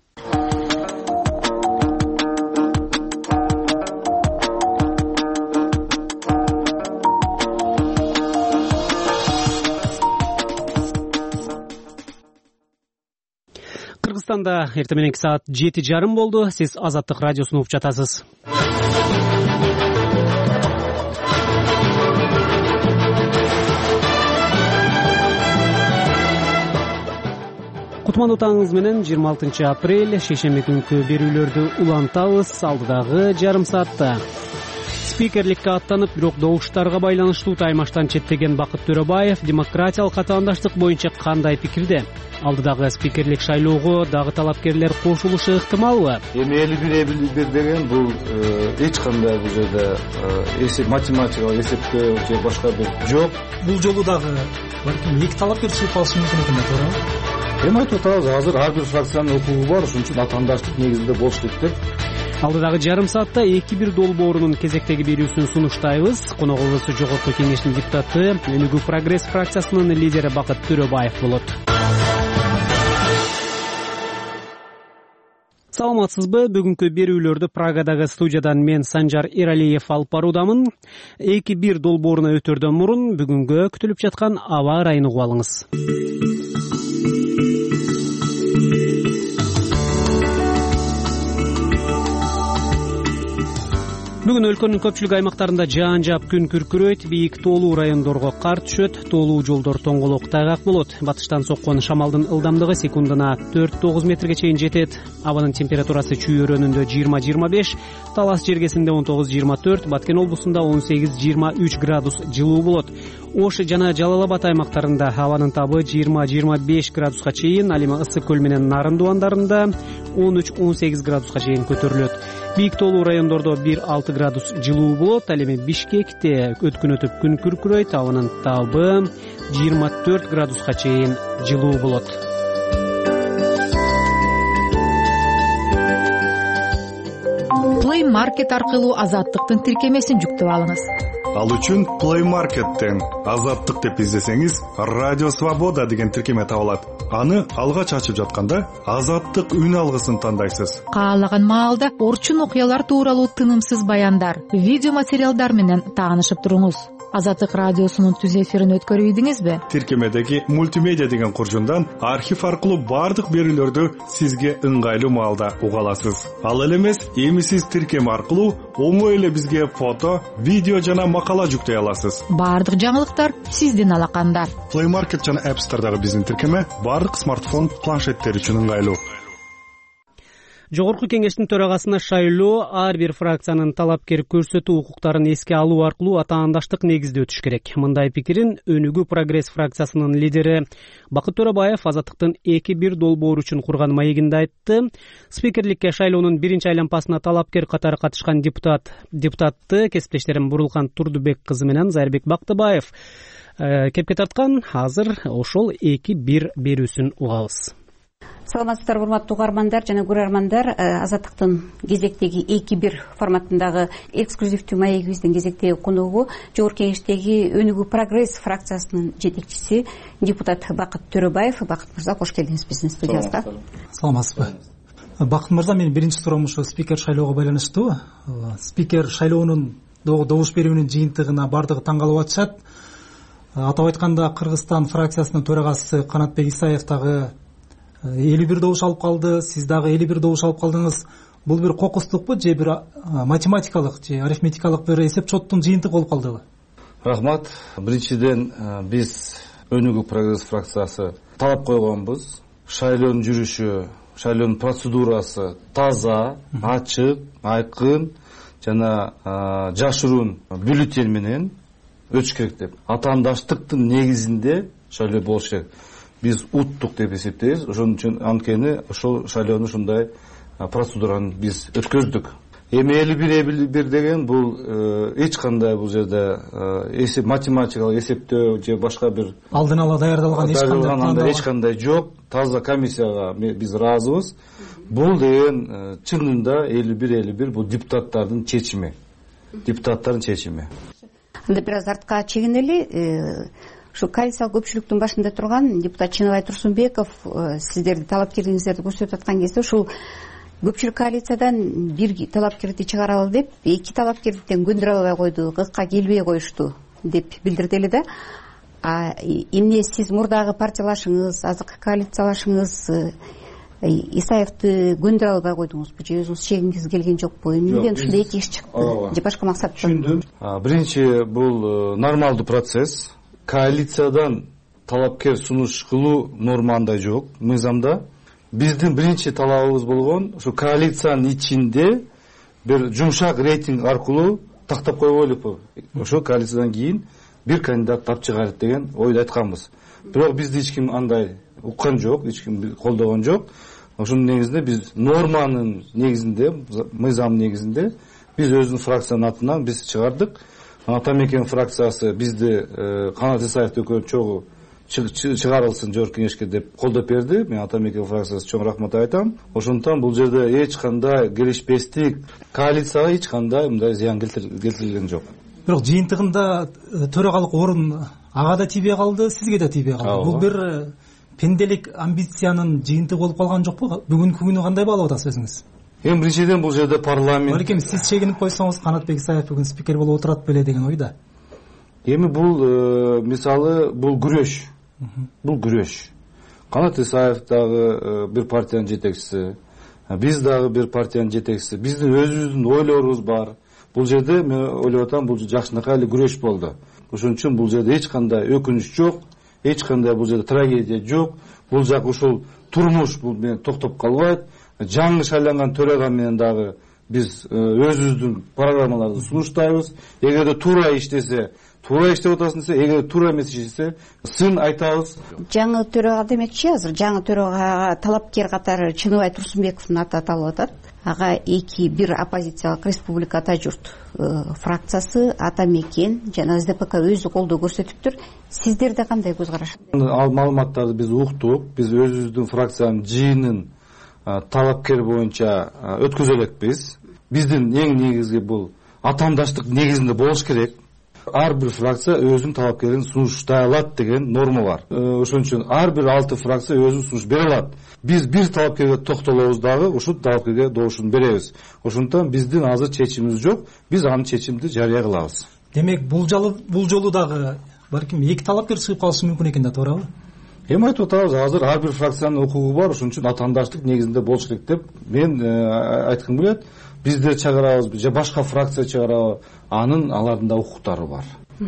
Кыргызстанда эртең мененки саат 7:30 болду. Сиз Азаттык радиосун угуп жатасыз. Кутмандуу таңыңыз менен 26 апрель шейшемби күнкү берүүлөрдү улантабыз. Алдыдагы жарым саатта спикерликке аттанып, бирок добуштарга байланыштуу таймаштан четтеген Бакыт Төрөбаев демократиялык катаандаштык боюнча кандай пикирде? Алдыдагы спикерлик шайлоого дагы талапкерлер кошулушу ыктымалбы? Эми 51 деген бул эч кандай бул жерде математикалык эсептөө же башка бир жок. Бул жолу дагы балким эки талапкер чыгып калышы мүмкүн экен, тоорабы? Эми айтып атабыз, азыр ар бир фракциянын укугу бар, ошон үчүн атаандаштык негизинде болуш керек деп. Алдыдагы жарым саатта 2-1 долбоорунун кезектеги берүүсүн сунуштайбыз. Коногубуз Жогорку Кеңештин депутаты, Өнүгүү Прогресс фракциясынын лидери Бакыт Төрөбаев болот. Саламатсызбы? Бүгүнкү берүүлөрдү Прагадагы студиядан мен Санжар Эралиев алып баруудамын. 2-1 долбооруна өтөрдөн мурун бүгүнгө күтүлүп жаткан аба ырайын угуп алыңыз. Бүгүн өлкөнүн көпчүлүк аймактарында жаан жаап күн күркүрөйт, бийик тоолуу райондорго кар түшөт, тоолуу жолдор тоңголок тайгак болот. Батыштан соккон шамалдын ылдамдыгы секундуна 4-9 метрге чейин жетет. Абанын температурасы Чүй-өрөөнүндө 20-25, Талас жергесинде 19-24, Баткен облусунда 18-23 градус жылуу болот. Ош жана Жалал Абад аймактарында абанын табы 20-25 градуска чейин, ал эми Ысык көл менен Нарын дубандарында 13-18 градуска чейин көтөрүлөт. Бийик тоолуу райондордо 1-6 градус жылуу болот. Ал эми Бишкекте өткөн өтүп күн күркүрөйт, абанын табы 24 градуска чейин жылуу болот. Play Market аркылуу Азаттыктын тиркемесин жүктөп алыңыз. Ал үчүн Play Market'тен Азаттык деп издесеңиз, Радио Свобода деген тиркеме табылат. Аны алгач ачып жатканда Азаттык үн алгысын тандайсыз. Каалаган маалда орчун окуялар тууралуу тынымсыз баяндар, видео материалдар менен таанышып туруңуз. Азаттык радиосунун түз эфирин өткөрүп ийдиңизби? Тиркемедеги мультимедиа деген куржундан архив аркылуу бардык берүүлөрдү сизге ыңгайлуу маалда уга аласыз. Ал эле эмес, эми сиз тиркеме аркылуу оңой эле бизге фото, видео жана макала жүктөй аласыз. Бардык жаңылыктар сиздин алаканда. Play Market жана App Store'дагы биздин тиркеме бардык смартфон, планшеттер үчүн ыңгайлуу. Жогорку Кеңештин төрагасына шайлоо ар бир фракциянын талапкер көрсөтүү укуктарын эске алуу аркылуу атаандаштык негизде өтүш керек. Мындай пикирин Өнүгүү Прогресс фракциясынын лидери Бакыт Төрөбаев Азаттыктын 2-1 долбоор үчүн курган маегинде айтты. Спикерликке шайлоонун биринчи айланпасына талапкер катары катышкан депутатты кесиптештерим Бурулкан Турдубек кызы менен Зайырбек Бактыбаев кепке тарткан. Азыр ошол 2-1 берүүсүн угабыз. Саламатсыздарбы, урматтуу угармандар жана көрөрмандар. Азаттыктын кезектеги 2-1 форматындагы эксклюзивдүү маегибиздин кезектеги коногу Жогорку Кеңештеги Өнүгүү Прогресс фракциясынын жетекчиси депутат Бакыт Төрөбаев. Бакыт мырза, кош келдиңиз биздин студиябызга. Саламатсызбы. Бакыт мырза, менин биринчи суроом ушу спикер шайлоого байланыштуу. Спикер шайлоонун добуш берүүнүн жыйынтыгына бардыгы таң калып атышат. Атап айтканда, Кыргызстан фракциясынын төрагасы Канатбек Исаев дагы 51 добуш алып калды, сиз дагы 51 добуш алып калдыңыз. Бул бир кокустукпу же бир математикалык же арифметикалык бир эсеп чоттун жыйынтыгы болуп калдыбы? Рахмат. Биринчиден, биз Өнүгүү прогресс фракциясы талап койгонбуз. Шайлоонун жүрүшү, шайлоонун процедурасы таза, ачык, айкын жана жашыруун бюллетень менен өтүш керек деп. Атаандаштыктын негизинде шайлоо болуш керек. Биз уттук деп эсептейбиз. Ошон үчүн анткени ошол шайлоону ушундай процедураны биз өткөздүк. Эми 51 деген бул эч кандай бул жерде эсеп математикалык эсептөө же башка бир алдын ала даярдалган эч кандай жок. Таза комиссияга биз ыраазыбыз. Бул деген чынында 51 бул депутаттардын чечими. Анда бир аз артка чегинели. Ушу коалициялык көпчүлүктүн башында турган депутат Чыныбай Турсунбеков сиздерди талапкерлигиңиздерди көрсөтүп аткан кезде ушул көпчүлүк коалициядан бир талапкерди чыгаралы деп, эки талапкерден көндүрө албай койду, ыкка келбей коюшту деп билдирди эле да. Эмне сиз мурдагы партиялашыңыз, азыркы коалициялашыңыз Исаевди көндүрө албай койдуңузбу же өзүңүз чегиңиз келген жокпу? Эмнеден ушундай эки иш чыкты же башка максат? Түшүндүм. Биринчи бул нормалдуу процесс. Коалициядан талапкер сунуш кылуу норма андай жок мыйзамда. Биздин биринчи талабыбыз болгон ушу коалициянын ичинде бир жумшак рейтинг аркылуу тактап койбойлупу. Ошо коалициядан кийин бир кандидат тапчыгарат деген ойду айтканбыз. Бирок бизди эч ким андай уккан жок, эч ким колдогон жок. Ошонун негизинде биз норманын негизинде, мыйзамдын негизинде биз өзүбүздүн фракциянын атынан биз чыгардык. Атамекен фракциясы бизди Канат Исаевди чогуу чыгарылсын жогорку кеңешке деп колдоп берди. Мен Атамекен фракциясына чоң рахмат айтам. Ошондон бул жерде эч кандай келишпестик, коалицияга эч кандай мындай зыян келтирилген жок. Бирок жыйынтыгында төрагалык орун ага да тийбей калды, сизге да тийбей калды. Бул бир пенделик амбициянын жыйынтыгы болуп калган жокпу? Бүгүнкү күнү кандай баалап атасыз өзүңүз? Эми биринчиден бул жерде парламент. Балким сиз чегинип койсоңуз, Канатбек Исаев бүгүн спикер болуп отурат беле деген ойда. Эми бул мисалы бул күрөш. Бул күрөш. Канат Исаев дагы бир партиянын жетекчиси, биз дагы бир партиянын жетекчиси. Биздин өзүбүздүн ойлорубуз бар. Бул жерде мен ойлоп атам, бул жакшынакай эле күрөш болду. Ошон үчүн бул жерде эч кандай өкүнүч жок, эч кандай бул жерде трагедия жок. Бул жак ушул турмуш бул менен токтоп калбайт. Жаңы шайланган төрага менен дагы биз өзүбүздүн программаларды сунуштайбыз. Эгерде туура иштесе, туура иштеп атасың десе, эгерде туура эмес иштесе, сын айтабыз. Жаңы төрага демекчи, азыр жаңы төрага талапкер катары Чыныбай Турсунбековдун аты аталып атат. Ага бир оппозициялык республика ата журт фракциясы, Атамекен жана СДПК өзү колдоо көрсөтүптүр. Сиздерде кандай көз караш? Ал маалыматтарды биз уктук. Биз өзүбүздүн фракциянын жыйынын талапкер боюнча өткөзө элекпиз. Биздин эң негизги бул атаандаштык негизинде болуш керек. Ар бир фракция өзүнүн талапкерин сунуштай алат деген норма бар. Ошон үчүн ар бир 6 фракция өзүнүн сунуш бере алат. Биз бир талапкерге токтолобуз дагы, ушул талапкерге добушун беребиз. Ошондон биздин азыр чечимибиз жок. Биз анын чечимди жарыя кылабыз. Демек, бул жолу дагы балким эки талапкер чыгып калышы мүмкүн экен да, туурабы? Эми айтып атабыз, азыр ар бир фракциянын укугу бар, ошон үчүн атаандаштык негизинде болуш керек деп мен айткым келет. Биздер чыгарабыз же башка фракция чыгарабы, алардын да укуктары бар.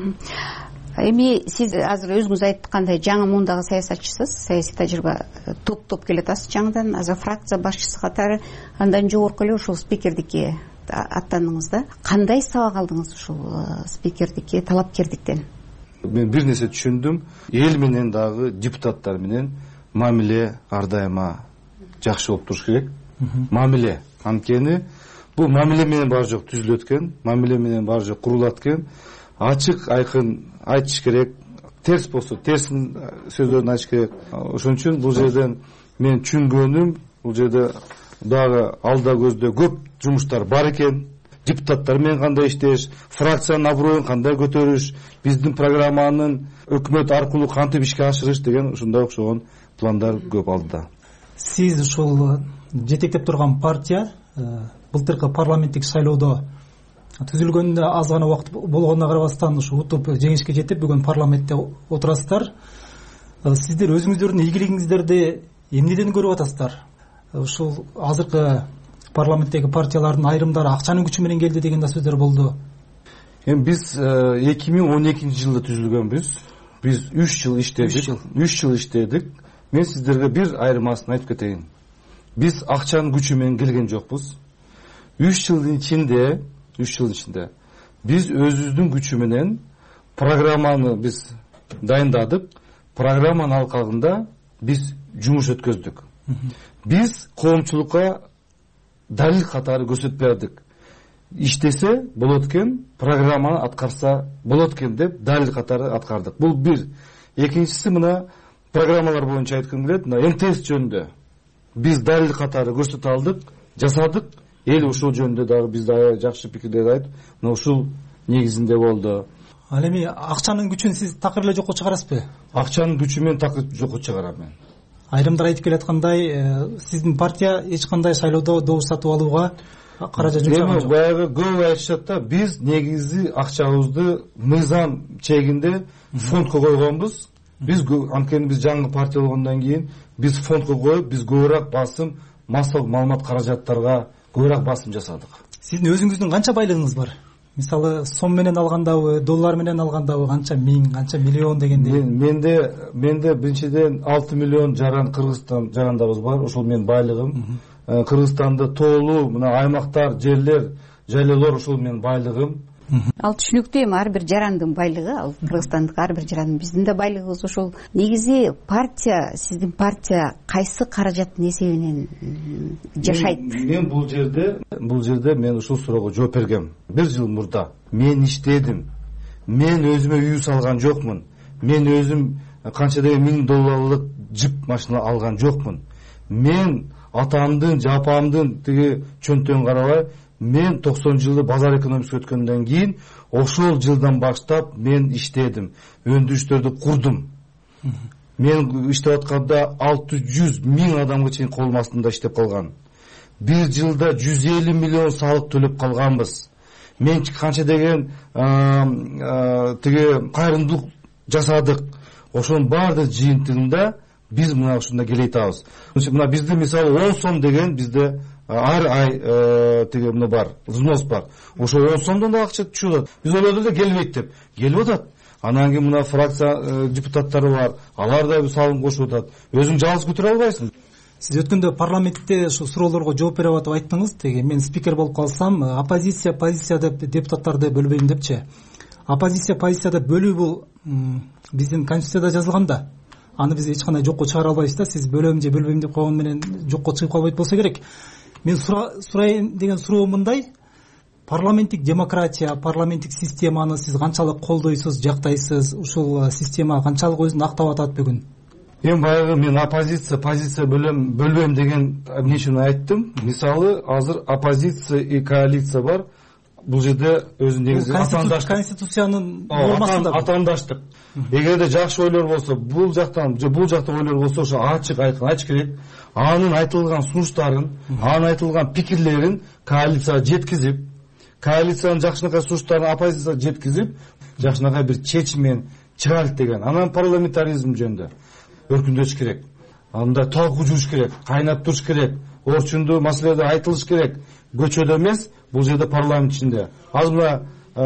Эми сиз азыр өзүңүз айткандай жаңы муундагы саясатчысыз, саясий тажрыйба топ келе атасыз жаңыдан, азыр фракция башчысы катары, андан жогорку эле ушул спикердикке аттандыңыз да. Кандай сабак алдыңыз ушул спикердикке, талапкердиктен? Мен бир нерсе түшүндүм. Эл менен дагы депутаттар менен мамиле ар дайыма жакшы болуп туруш керек. Мамиле. Анткени бул мамиле менен баары жок түзүлөт экен, мамиле менен баары жок курулат экен. Ачык, айкын айтыш керек. Терс болсо терсин сөздөрүн айтыш керек. Ошон үчүн бул жерден мен түшүнгөнүм, бул жерде дагы алда көздө көп жумуштар бар экен. Депутаттар менен кандай иштеш, фракциянын аброюн кандай көтөрүш, биздин программанын өкмөт аркылуу кантип ишке ашырыш деген ушундай окшогон пландар көп алдыда. сиз ушул жетектеп турган партия былтыркы парламенттик шайлоодо түзүлгөнүнө аз гана убакыт болгонуна карабастан ушу утуп жеңишке жетип бүгүн парламентте отурасыздар. Сиздер өзүңүздөрдүн ийгилигиңиздерди эмнеден көрүп атасыздар? Ушул азыркы парламенттеги партиялардын айрымдары акчанын күчү менен келди деген да сөздөр болду. Эми биз 2012-жылда түзүлгөнбүз. Биз 3 жыл иштедик. Мен сиздерге бир айырмасын айтып кетейин. Биз акчанын күчү менен келген жокпуз. 3 жылдын ичинде биз өзүбүздүн күчү менен программаны биз дайындадык. Программанын алкагында биз жумуш өткөздүк. Биз коомчулукка далил катары көрсөтүп бердик. Иштесе болот экен, программаны аткарса болот экен деп далил катары аткардык. Бул бир. Экинчиси мына программалар боюнча айткым келет. Мына МТС жөнүндө биз далил катары көрсөтө алдык, жасадык. Эл ушул жөнүндө дагы бизде жакшы пикирлер айтып, мына ушул негизинде болду. Ал эми акчанын күчүн сиз такыр эле жокко чыгарасызбы? Акчанын күчү менен такыр жокко чыгарам мен. Айрымдар айтып келаткандай, сиздин партия эч кандай шайлоодо добуш сатып алууга каражат жумшаган жок. Баягы көп айтышат да, биз негизи акчабызды мыйзам чегинде фондко койгонбуз. Биз анткени биз жаңы партия болгондон кийин биз фондко коюп, биз көбүрөөк басым массалык маалымат каражаттарга көбүрөөк басым жасадык. Сиздин өзүңүздүн канча байлыгыңыз бар? Мисалы сом менен алгандабы, доллар менен алгандабы, канча миң, канча миллион дегендей? Менде биринчиден 6 миллион жаран Кыргызстан жарандарыбыз бар. Ошол менин байлыгым. Кыргызстанда тоолуу мына аймактар, жерлер, жайлоолор ошол менин байлыгым. Ал түшүнүктүү эми ар бир жарандын байлыгы, ал Кыргызстандык ар бир жарандын, биздин да байлыгыбыз ошол. Негизи партия, сиздин партия кайсы каражаттын эсебинен жашайт? Мен бул жерде мен ушул суроого жооп бергем. 1 жыл мурда мен иштедим. Мен өзүмө үй салган жокмун. Мен өзүм канча деген $1000 жип машина алган жокмун. Мен атамдын, жапамдын тиги чөнтөгүн карабай, мен 90-жылы базар экономикасы өткөндөн кийин ошол жылдан баштап мен иштедим. Өндүрүштөрдү курдум. Мен иштеп атканда 600 миң адамга чейин колдун астында иштеп калган. 1 жылда 150 миллион салык төлөп калганбыз. Мен канча деген тиги кайрымдуулук жасадык. Ошонун баардык жыйынтыгында биз мына ушунда келе атабыз. Мына бизде мисалы 10 сом деген бизде ар ай тиги мына бар, взнос бар. Ошо 10 сомдон да акча түшүп атат. Биз ойлодук да келбейт деп. Келип атат. Анан кийин мына фракция депутаттары бар. Алар да салым кошуп атат. Өзүң жалгыз көтөрө албайсың. Сиз өткөндө парламентте ушу суроолорго жооп берип атып айттыңыз, теги мен спикер болуп калсам, оппозиция деп депутаттарды бөлбөйм депчи. Оппозиция позицияда бөлүү бул биздин конституцияда жазылган да. Аны биз эч кандай жокко чыгара албайбыз да. Сиз бөлөм же бөлбөйм деп койгон менен жокко чыгып калбайт болсо керек. Мен сурайын деген суроом мындай: парламенттик демократия, парламенттик системаны сиз канчалык колдойсуз, жактайсыз? Ушул система канчалык өзүн актап атат бүгүн? Эми баягы мен позиция бөлбөйм деген эмне үчүн айттым? Мисалы, азыр оппозиция и коалиция бар. Бул жерде өзүнүн негизи конституциянын нормасында атаандаштык. Эгерде жакшы ойлор болсо, бул жактан ойлор болсо, ошо ачык айкын айтыш керек. Анын айтылган сунуштарын, анын айтылган пикирлерин коалицияга жеткизип, коалициянын жакшынакай сунуштарын оппозицияга жеткизип, жакшынакай бир чечиммен чыгарат деген. Анан парламентаризм жөнүндө өркүндөш керек. Анда талкуу жүрүш керек, кайнап туруш керек, орчундуу маселелер айтылыш керек. Көчөдө эмес, бул жерде парламент ичинде. Азыр мына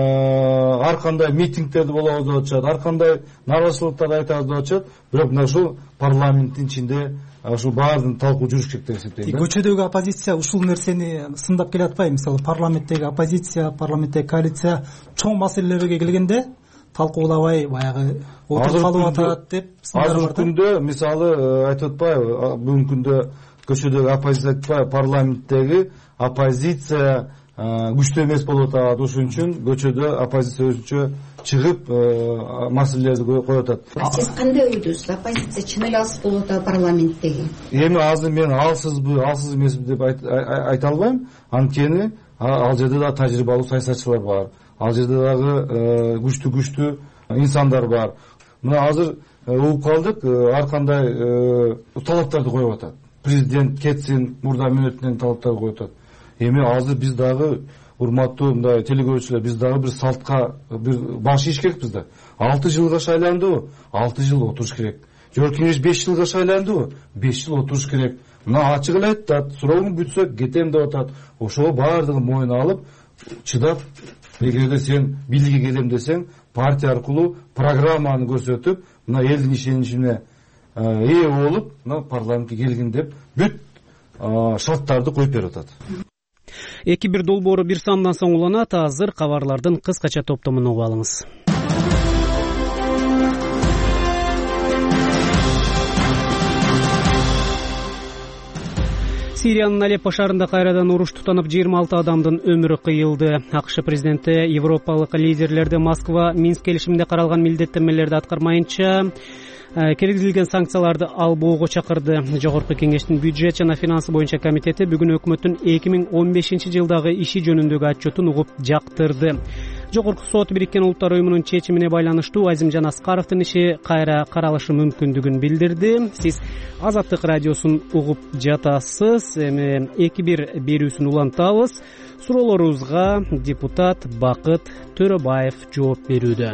ар кандай митингдерди болобуз деп атышат, ар кандай нааразычылыктарды айтабыз деп атышат, бирок мына ушул парламенттин ичинде ушул баардыгын талкуу жүрүш керек деп эсептейм. Көчөдөгү оппозиция ушул нерсени сындап келе атпайбы? Мисалы парламенттеги оппозиция, парламенттеги коалиция чоң маселелерге келгенде талкуулабай баягы отуруп калып атат деп сындар бар. Азыр күндө мисалы айтып атпайбы, бүгүнкү күндө көчөдөгү оппозиция айтпайбы, парламенттеги оппозиция күчтүү эмес болуп атат. Ошон үчүн көчөдө оппозиция өзүнчө чыгып маселелерди коюп атат. Сиз кандай ойдосуз? Оппозиция чын эле алсыз болуп атабы парламенттеги? Эми азыр мен алсызбы, алсыз эмесби деп айта албайм. Анткени ал жерде да тажрыйбалуу саясатчылар бар. Ал жерде дагы күчтүү инсандар бар. Мына азыр угуп калдык, ар кандай талаптарды коюп атат. президент кетсин, мурда мөөнөтүнөн талаптар коюп атат. Эми азыр биз дагы урматтуу мындай телекөрүүчүлөр, биз дагы бир салтка бир баш ийиш керекпиз да. 6 жылга шайландыбы? 6 жыл отуруш керек. Жогорку кеңеш 5 жылга шайландыбы? 5 жыл отуруш керек. Мына ачык эле айтат, суроогум бүтсө кетем деп атат. Ошого баардыгын мойнуна алып, чыдап, эгерде сен бийликке келем десең, партия аркылуу программаны көрсөтүп, мына элдин ишеничине ээ болуп, мына парламентке келгин деп бүт шарттарды коюп берип атат. 2-1 долбоору бир сандан соң уланат. Азыр кабарлардын кыскача топтомун угуп алыңыз. Сириянын Алеппо шаарында кайрадан уруш тутанып 26 адамдын өмүрү кыйылды. АКШ президенти европалык лидерлерди Москва Минск келишиминде каралган милдеттенмелерди аткармайынча киргизилген санкцияларды албоого чакырды. Жогорку кеңештин бюджет жана финансы боюнча комитети бүгүн өкмөттүн 2015 жылдагы иши жөнүндөгү отчетун угуп жактырды. Жогорку сот Бириккен Улуттар уюмунун чечимине байланыштуу Азимжан Аскаровдун иши кайра каралышы мүмкүндүгүн билдирди. Сиз Азаттык радиосун угуп жатасыз. Эми 2-1 берүүсүн улантабыз. Суроолорубузга депутат Бакыт Төрөбаев жооп берүүдө.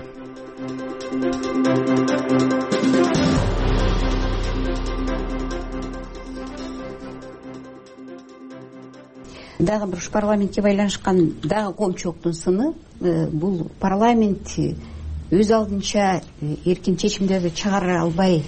Дагы бир парламентке байланышкан дагы коомчулуктун сыны бул парламент өз алдынча эркин чечимдерди чыгара албай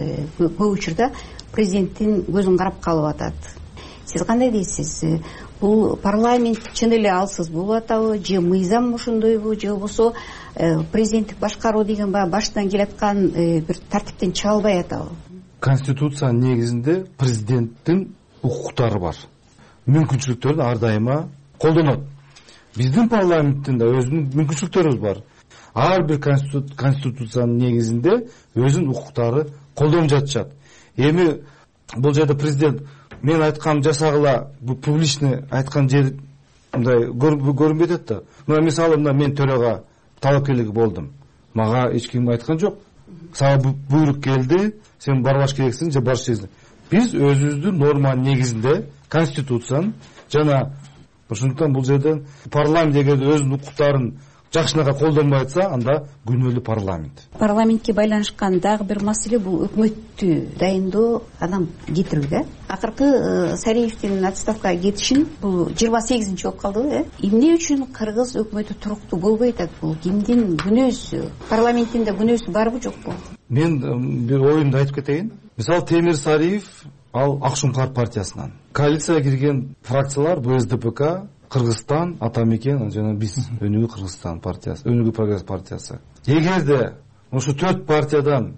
көп учурда президенттин көзүн карап калып атат. Сиз кандай дейсиз? Бул парламент чын эле алсыз болуп атабы, же мыйзам ошондойбу, же болбосо президенттик башкаруу деген баягы баштан келаткан бир тартиптен чыга албай атабы? Конституциянын негизинде президенттин укуктары бар. Мүмкүнчүлүктөрүн ар дайыма колдонот. Биздин парламенттин да өзүнүн мүмкүнчүлүктөрүбүз бар. Ар бир конституциянын негизинде өзүнүн укуктары колдонуп жатышат. Эми бул жерде президент мен айтканды жасагыла, бул публичный айткан жер мындай көрүнбөй атат да. Мына мисалы мен төрага талапкерлик болдум. Мага эч ким айткан жок. Сага буйрук келди, сен барбаш керексиң же барыш керексиң. Биз өзүбүздүн норманын негизинде конституциянын жана ошондуктан бул жерден парламент эгерде өзүнүн укуктарын жакшынакай колдонбой атса, анда күнөөлүү парламент. Парламентке байланышкан дагы бир маселе бул өкмөттү дайындоо, адам кетирүү да. Акыркы Сариевдин отставкага кетишин бул 28-нчи болуп калды, эмне үчүн кыргыз өкмөтү туруктуу болбой атат? Бул кимдин күнөөсү? Парламенттин күнөөсү барбы жокпу? Мен бир оюмду айтып кетейин. Мисалы Темир Сариев ал Акшумкар партиясынан. Коалицияга кирген фракциялар бул СДПК, Кыргызстан, Атамекен жана биз Өнүгүү Кыргызстан партиясы, Өнүгүү Прогресс партиясы. Эгерде ошо 4 партиядан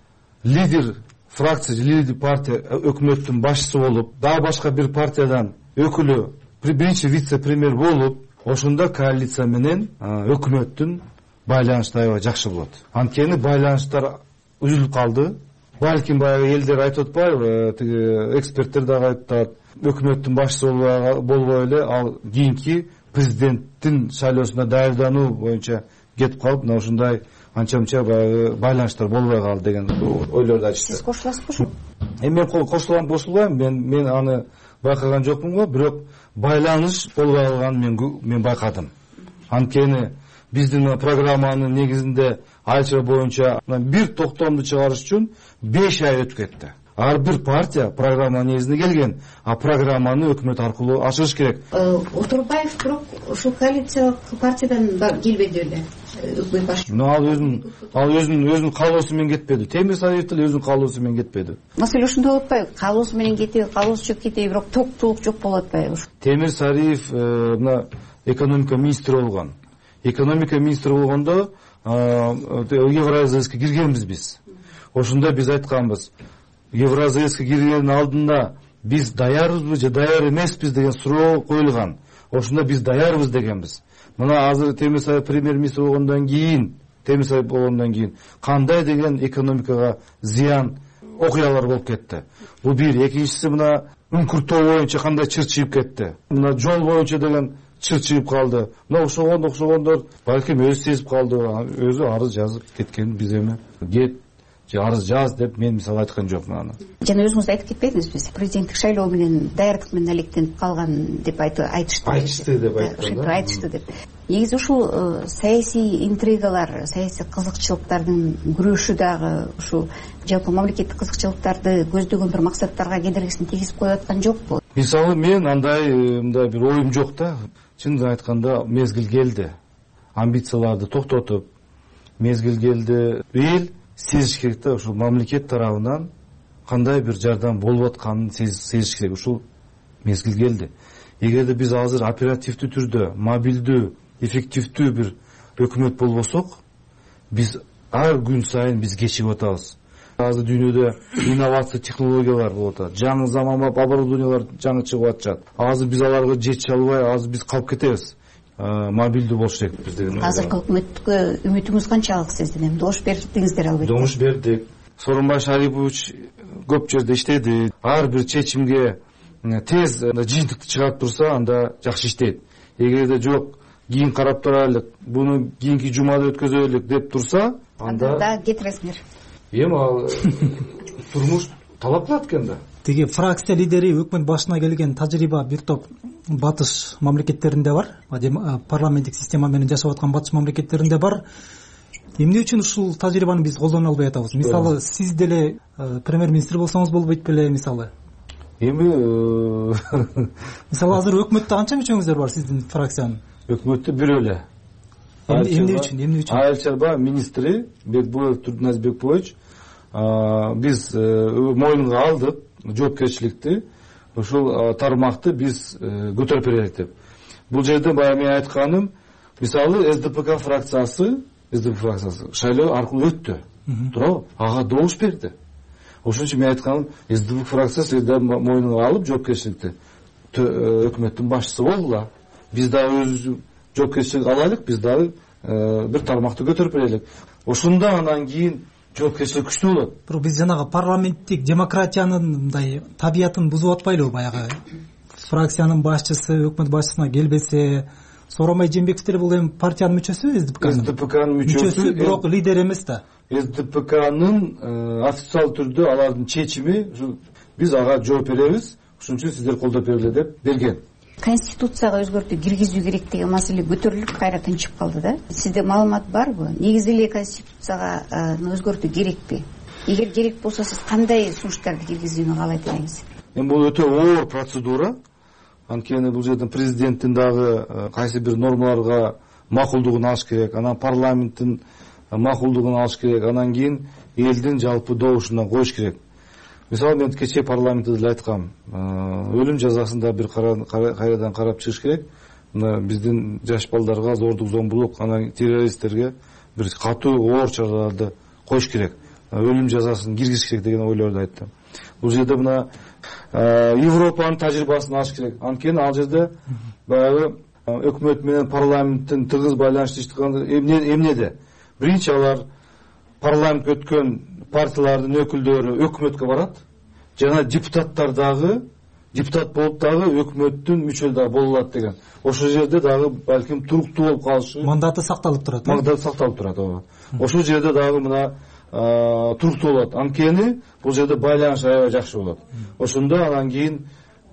лидер фракция, лидер партия өкмөттүн башчысы болуп, дагы башка бир партиядан өкүлү, биринчи вице-премьер болуп, ошондо коалиция менен өкмөттүн байланышы аябай жакшы болот. Анткени байланыштар үзүлүп калды. Балким баягы элдер айтып атпайбы, эксперттер дагы айтат, өкмөттүн башчысы болбой эле ал кийинки президенттин шайлоосуна даярдануу боюнча кетип калып, мына ушундай анча-мынча баягы байланыштар болбой калды деген ойлорду айтышты. Сиз кошуласызбы? Мен кошулбайм, мен аны байкаган жокмун го, бирок байланыш болбой калганын мен байкадым. Анткени биздин программанын негизинде айча боюнча бир токтомду чыгарыш үчүн 5 ай өтүп кетти. Ар бир партия программа негизинде келген, а программаны өкмөт аркылуу ачыш керек. Отурбаев бирок ушул коалициялык партиядан келбеди беле? Өкмөт башы. Ал өзүнүн каалоосу менен кетпеди. Темир Сариев деле өзүнүн каалоосу менен кетпеди. Маселе ошондо болуп атпайбы? Каалоосу менен кетеби, каалоосу жок кетеби, бирок токтуулук жок болуп атпайбы? Темир Сариев мына экономика министри болгон. Экономика министри болгондо Евразияска киргенбиз биз. Ошондо биз айтканбыз, Евразияска киргендин алдында биз даярбызбы же даяр эмеспиз деген суроо коюлган. Ошондо биз даярбыз дегенбиз. Мына азыр Темир Сариев премьер-министр болгондон кийин кандай деген экономикага зыян окуялар болуп кетти. Бул бир. Экинчиси мына үңкүртөө боюнча кандай чыр чыйып кетти. Мына жол боюнча деген чыр чыйып калды. Мына окшогондор балким өзү сезип калды, өзү арыз жазып кеткен. Биз эми же арыз жаз деп мен мисалы айткан жокмун аны. Жана өзүңүз айтып кетпедиңизби, президенттик шайлоо менен даярдык менен алектенип калган деп айтышты деп айткан. Айтышты деп. Негизи ушул саясий интригалар, саясий кызыкчылыктардын күрөшү дагы ушу жалпы мамлекеттик кызыкчылыктарды көздөгөн бир максаттарга кедергисин тийгизип коюп аткан жокпу? Мисалы мен мындай бир оюм жок да. Чынын айтканда мезгил келди. Амбицияларды токтотуп, мезгил келди. Эл сезиш керек да, ушул мамлекет тарабынан кандай бир жардам болуп атканын сезиш керек. Ушул мезгил келди. Эгерде биз азыр оперативдүү түрдө, мобилдүү, эффективдүү бир өкмөт болбосок, биз ар күн сайын биз кечигип атабыз. Азыр дүйнөдө инновация технологиялар болуп атат. Жаңы заманбап оборудованиялар жаңы чыгып атышат. Азыр биз аларга жете албай, азыр биз калып кетебиз. Мобилдүү болуш керек биз деген. Азыркы өкмөткө үмүтүңүз канчалык сиздин? Эми добуш бердиңиздер албетте. Добуш бердик. Сооронбай Шарипович көп жерде иштеди. Ар бир чечимге тез жыйынтыкты чыгарып турса, анда жакшы иштейт. Эгерде жок, кийин карап турайлык, буну кийинки жумада өткөзөлүк деп турса, анда да кетиресиңер. Эми ал турмуш талап кылат экен да. Тиги фракция лидери өкмөт башына келген тажрыйба бир топ батыш мамлекеттеринде бар. Парламенттик система менен жашап аткан батыш мамлекеттеринде бар. Эмне үчүн ушул тажрыйбаны биз колдоно албай атабыз? Мисалы, сиз деле премьер-министр болсоңуз болбойт беле, мисалы? Эми мисалы азыр өкмөттө канча мүчөңүздөр бар сиздин фракциянын? Өкмөттө бир эле. Эмне үчүн? Айыл чарба министри Бекбоев Турдуназ Бекбоевич биз мойнуга алдык жоопкерчиликти, ушул тармакты биз көтөрүп берелик деп. Бул жерде баягы мен айтканым, мисалы СДПК фракциясы шайлоо аркылуу өттү. Туурабы? Ага добуш берди. Ошон үчүн мен айтканым, СДПК фракциясы мойнуга алып жоопкерчиликти өкмөттүн башчысы болгула. Биз дагы өз жоопкерчилик алайлык, биз дагы бир тармакты көтөрүп берелик. Ошондо анан кийин жоопкерчилик күчтүү болот. Бирок биз жанагы парламенттик демократиянын мындай табиятын бузуп атпайлыбы? Баягы фракциянын башчысы өкмөт башчысына келбесе, Сооронбай Жээнбековдер бул эми партиянын мүчөсү, СДПКнын мүчөсү, бирок лидер эмес да. СДПКнын официалдуу түрдө алардын чечими, биз ага жооп беребиз, ошон үчүн сиздер колдоп бергиле деп берген. Конституцияга өзгөртүү киргизүү керек деген маселе көтөрүлүп кайра тынчып калды да. Сизде маалымат барбы? Негизи эле Конституцияга өзгөртүү керекпи? Эгер керек болсо, сиз кандай сунуштарды киргизүүнү каалайт элеңиз? Эми бул өтө оор процедура. Анткени бул жерден президенттин дагы кайсы бир нормаларга макулдугун алыш керек, анан парламенттин макулдугун алыш керек, анан кийин элдин жалпы добушуна коюш керек. Мисалы, мен кечээ парламентте деле айткам, өлүм жазасын да бир кайрадан карап чыгыш керек. Мына биздин жаш балдарга зордук, зомбулук, анан террористтерге бир катуу оор чараларды коюш керек. Өлүм жазасын киргизиш керек деген ойлорду айттым. Бул жерде мына Европанын тажрыйбасын алыш керек. Анткени ал жерде баягы өкмөт менен парламенттин тыгыз байланышты иштегенде эмнеде? Биринчи алар парламентке өткөн партиялардын өкүлдөрү өкмөткө барат. Жана депутаттар дагы, депутат болуп дагы өкмөттүн мүчөлү дагы боло алат деген. Ошол жерде дагы балким туруктуу болуп калышы. Мандаты сакталып турат. Мандаты сакталып турат, ооба. Ошол жерде дагы мына туруктуу болот. Анткени бул жерде байланыш аябай жакшы болот. Ошондо анан кийин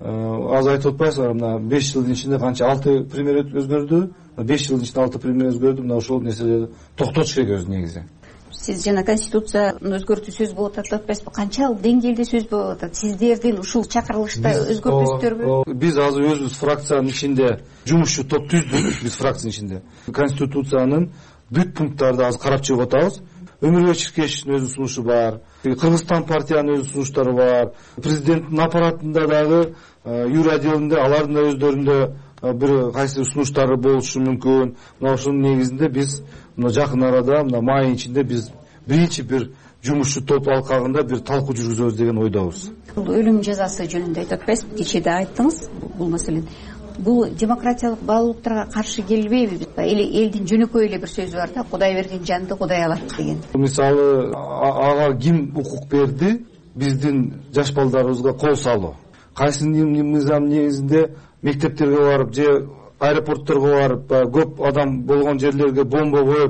аз айтып атпайсызбы, мына 5 жылдын ичинде канча 6 премьер өзгөрдү. 5 жылдын ичинде 6 премьер өзгөрдү. Мына ошол нерселерди токтотуш керек өзү негизи. Сиз жана Конституцияны өзгөртүү сөз болуп атат атпайсызбы? Канчалык деңгээлде сөз болуп атат? Сиздердин ушул чакырылышта өзгөртөсүздөрбү? Биз азыр өзүбүз фракциянын ичинде жумушчу топ түздүк, биз фракциянын ичинде. Конституциянын бүт пункттарды азыр карап чыгып атабыз. Өмүрбек Чиркешевдин өзүнүн сунушу бар, Кыргызстан партиянын өзүнүн сунуштары бар, президенттин аппаратында дагы юр отделинде алардын да өздөрүндө бир кайсы сунуштары болушу мүмкүн. Мына ошонун негизинде биз мына жакын арада, мына майдын ичинде биз биринчи бир жумушчу топ алкагында бир талкуу жүргүзөбүз деген ойдобуз. Бул өлүм жазасы жөнүндө айтып атпайсызбы? Кечээ да айттыңыз бул маселени. Бул демократиялык баалуулуктарга каршы келбейби? Элдин жөнөкөй эле бир сөзү бар да, Кудай берген жанды Кудай алат деген. Мисалы, ага ким укук берди? Биздин жаш балдарыбызга кол салуу. Кайсы мыйзам негизинде мектептерге барып же аэропортторго барып, көп адам болгон жерлерге бомба коюп,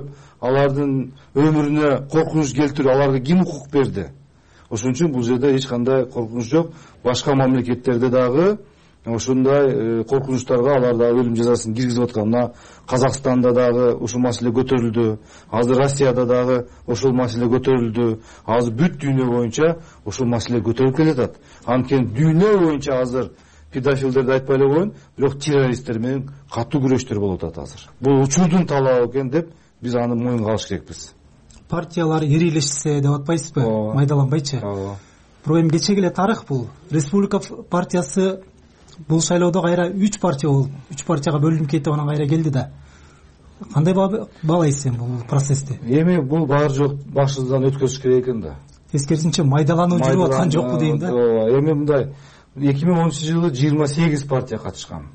алардын өмүрүнө коркунуч келтирүү аларга ким укук берди? Ошон үчүн бул жерде эч кандай коркунуч жок. Башка мамлекеттерде дагы ошондой коркунучтарга алар дагы өлүм жазасын киргизип аткан. Мына Казакстанда дагы ушул маселе көтөрүлдү. Азыр Россияда дагы ошол маселе көтөрүлдү. Азыр бүт дүйнө боюнча ошол маселе көтөрүлүп келатат. Анткени дүйнө боюнча азыр педофилдерди айтпай эле коеюн, бирок террористтер менен катуу күрөштөр болуп атат азыр. Бул учурдун талабы экен деп биз аны моюнга алыш керекпиз. Партиялар ирилешсе деп атпайсызбы? Майдаланбайчы. Бирок эми кечеги эле тарых бул. Республика партиясы бул шайлоодо кайра 3 партия болуп, 3 партияга бөлүнүп кетип анан кайра келди да. Кандай баалайсыз бул процессти? Эми бул баары жок башыбыздан өткөзүш керек экен да. Тескерисинче майдалануу жүрүп аткан жокпу дейм да. Эми мындай 2010-жылы 28 партия катышкан.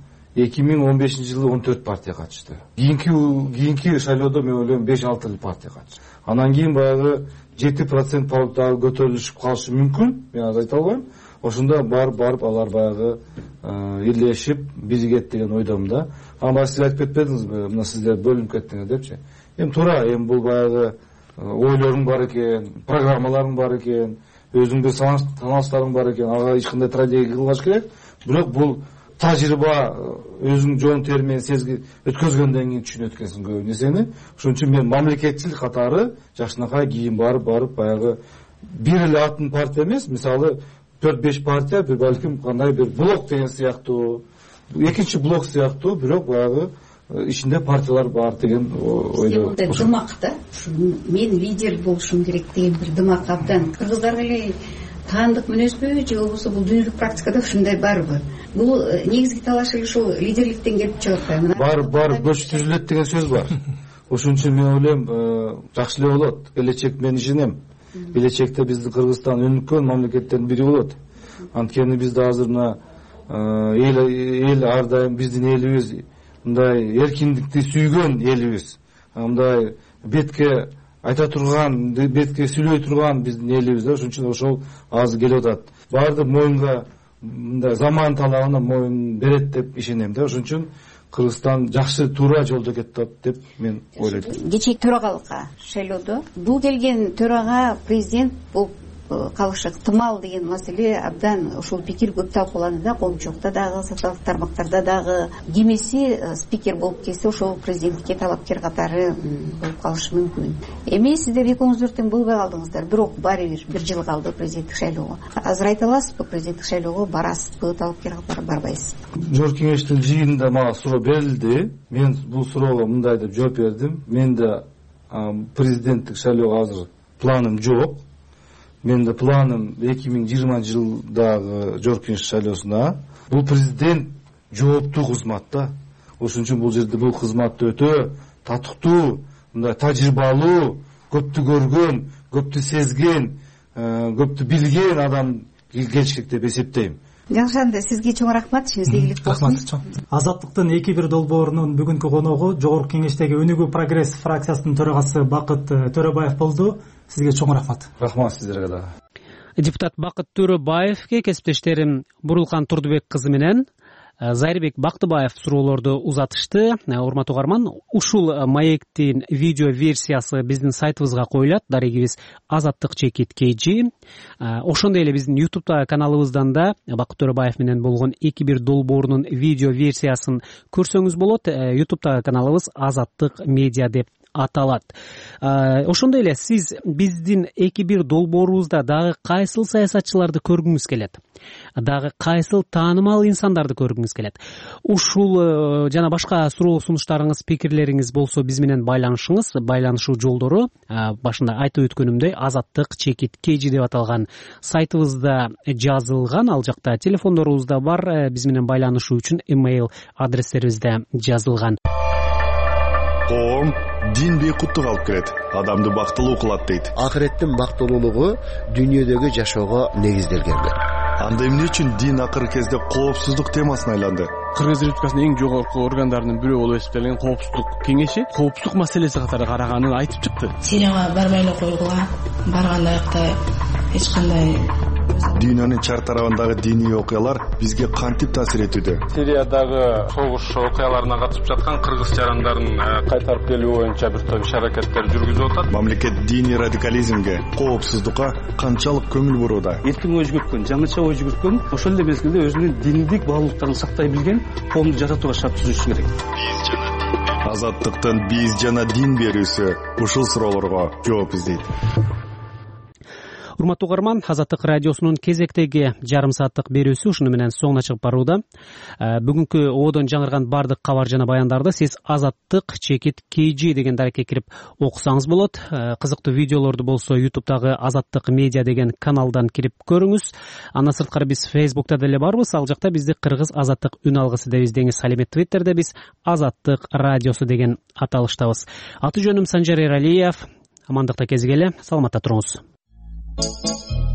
2015-жылы 14 партия катышты. Кийинки шайлоодо мен ойлойм 5-6 партия катышты. Анан кийин баягы 7% дагы көтөрүлүшүп калышы мүмкүн. Мен азыр айта албайм. Ошондо барып алар баягы бирлешип биригет деген ойдомун да. Ама сиз айтып кетпедиңизби, мына сиздер бөлүнүп кеттиңер депчи. Эми туура, эми бул баягы ойлоруң бар экен, программаларың бар экен, өзүңдүн саналыштарың бар экен. Ага эч кандай стратегия кылбаш керек. Бирок бул тажрыйба өзүң жон тери менен сезги өткөзгөндөн кийин түшүнөт экенсиң көп нерсени. Ошон үчүн мен мамлекетчил катары жакшынакай кийин барып баягы бир эле атын партия эмес, мисалы 4-5 партия, бир балким кандай бир блок деген сыяктуу, экинчи блок сыяктуу, бирок баягы ичинде партиялар бар деген ойдо. Дымак да. Мен лидер болушум керек деген бир дымак абдан. Кыргыздарга эле таандык мүнөзбү же болбосо бул дүйнөлүк практикада ушундай барбы? Бул негизги талаш эле ушул лидерликтен келип чыгып атпайбы? Бар көч түзүлөт деген сөз бар. Ошон үчүн мен ойлойм, жакшы эле болот. Келечек мен ишенем. Келечекте биздин Кыргызстан өнүккөн мамлекеттердин бири болот. Анткени бизде азыр мына эл ар дайым биздин элибиз мындай эркиндикти сүйгөн элибиз. Мындай бетке айта турган, бетке сүйлөй турган биздин элибиз да. Ошон үчүн ошол азыр келип атат. Баардык моюнга мындай заман талабына моюн берет деп ишенем да. Ошон үчүн Кыргызстан жакшы туура жолдо кетип атат деп мен ойлойм. Кечеги төрагалыкка шайлоодо бул келген төрага президент болуп калышы ыктымал деген маселе абдан ушул пикир көп талкууланды да, коомчулукта дагы, социалдык тармактарда дагы. Кимиси спикер болуп келсе ошол президенттикке талапкер катары болуп калышы мүмкүн. Эми сиздер экөөңүздөр тең болбой калдыңыздар, бирок бир жыл калды президенттик шайлоого. Азыр айта аласызбы, президенттик шайлоого барасызбы, талапкер катары барбайсызбы? Жогорку кеңештин жыйынында мага суроо берилди. Мен бул суроого мындай деп жооп бердим. Менде президенттик шайлоого азыр планым жок. Менде планым 2020 жылдагы жогорку кеңеш шайлоосуна. Бул президент жооптуу кызмат да. Ошон үчүн бул жерде бул кызматты өтө татыктуу, мындай тажрыйбалуу, көптү көргөн, көптү сезген, көптү билген адам келиш керек деп эсептейм. Жакшы, сизге чоң рахмат, ишиңизде ийгилик болсун. Азаттыктын 2-1 долбоорунун бүгүнкү коногу жогорку кеңештеги Өнүгүү прогресс фракциясынын төрагасы Бакыт Төрөбаев болду. Сизге чоң рахмат. Рахмат сиздерге дагы. Депутат Бакыт Төрөбаевке кесиптештерим Бурулкан Турдубек кызы менен Зайырбек Бактыбаев суроолорду узатышты. Урматтуу угарман, ушул маектин видео версиясы биздин сайтыбызга коюлат. Дарегибиз azattik.kg. Ошондой эле биздин YouTube каналыбыздан да Бакыт Төрөбаев менен болгон 2-1 долбоорунун видео версиясын көрсөңүз болот. YouTube каналыбыз Азаттык медиа деп аталат. Ошондой эле сиз биздин 2-1 долбоорубузда дагы кайсыл саясатчыларды көргүңүз келет? Дагы кайсыл таанымал инсандарды көргүңүз келет? Ушул жана башка суроо сунуштарыңыз, пикирлериңиз болсо биз менен байланышыңыз. Байланышуу жолдору башында айтып өткөнүмдөй azattik.kg деп аталган сайтыбызда жазылган. Ал жакта телефондорубуз да бар. Биз менен байланышуу үчүн email адрестерибиз да жазылган. Коом дин бейкуттук алып келет, адамды бактылуу кылат дейт. Акыреттин бактылуулугу дүйнөдөгү жашоого негизделген. Анда эмне үчүн дин акыркы кезде коопсуздук темасына айланды? Кыргыз Республикасынын эң жогорку органдарынын бирөө болуп эсептелген коопсуздук кеңеши коопсуздук маселеси катары караганын айтып чыкты. Сирияга барбай эле койгула, барганда аякта эч кандай дүйнөнүн чар тарабындагы диний окуялар бизге кантип таасир этүүдө? Сириядагы согуш окуяларына катышып жаткан кыргыз жарандарын кайтарып келүү боюнча бир топ иш аракеттер жүргүзүп атат. Мамлекет диний радикализмге, коопсуздукка канчалык көңүл бурууда? Эркин ой жүгүрткөн, жаңыча ой жүгүрткөн, ошол эле мезгилде өзүнүн диндик баалуулуктарын сактай билген коомду жасатууга шарт түзүшү керек. Азаттыктын биз жана дин берүүсү ушул суроолорго жооп издейт. Урматтуу угарман, Азаттык радиосунун кезектеги жарым сааттык берүүсү ушуну менен соңуна чыгып барууда. Бүгүнкү ободон жаңырган бардык кабар жана баяндарды сиз Азаттык _KG деген дарекке кирип окусаңыз болот. Кызыктуу видеолорду болсо YouTube'дагы Азаттык медиа деген каналдан кирип көрүңүз. Андан сырткары биз Facebook'та деле барбыз. Ал жакта бизди Кыргыз Азаттык үн алгысы деп издеңиз. Ал эми Twitter'де биз Азаттык радиосу деген аталыштабыз. Аты жөнүм Санжар Эралиев. Амандыкта кезигели. Саламатта туруңуз.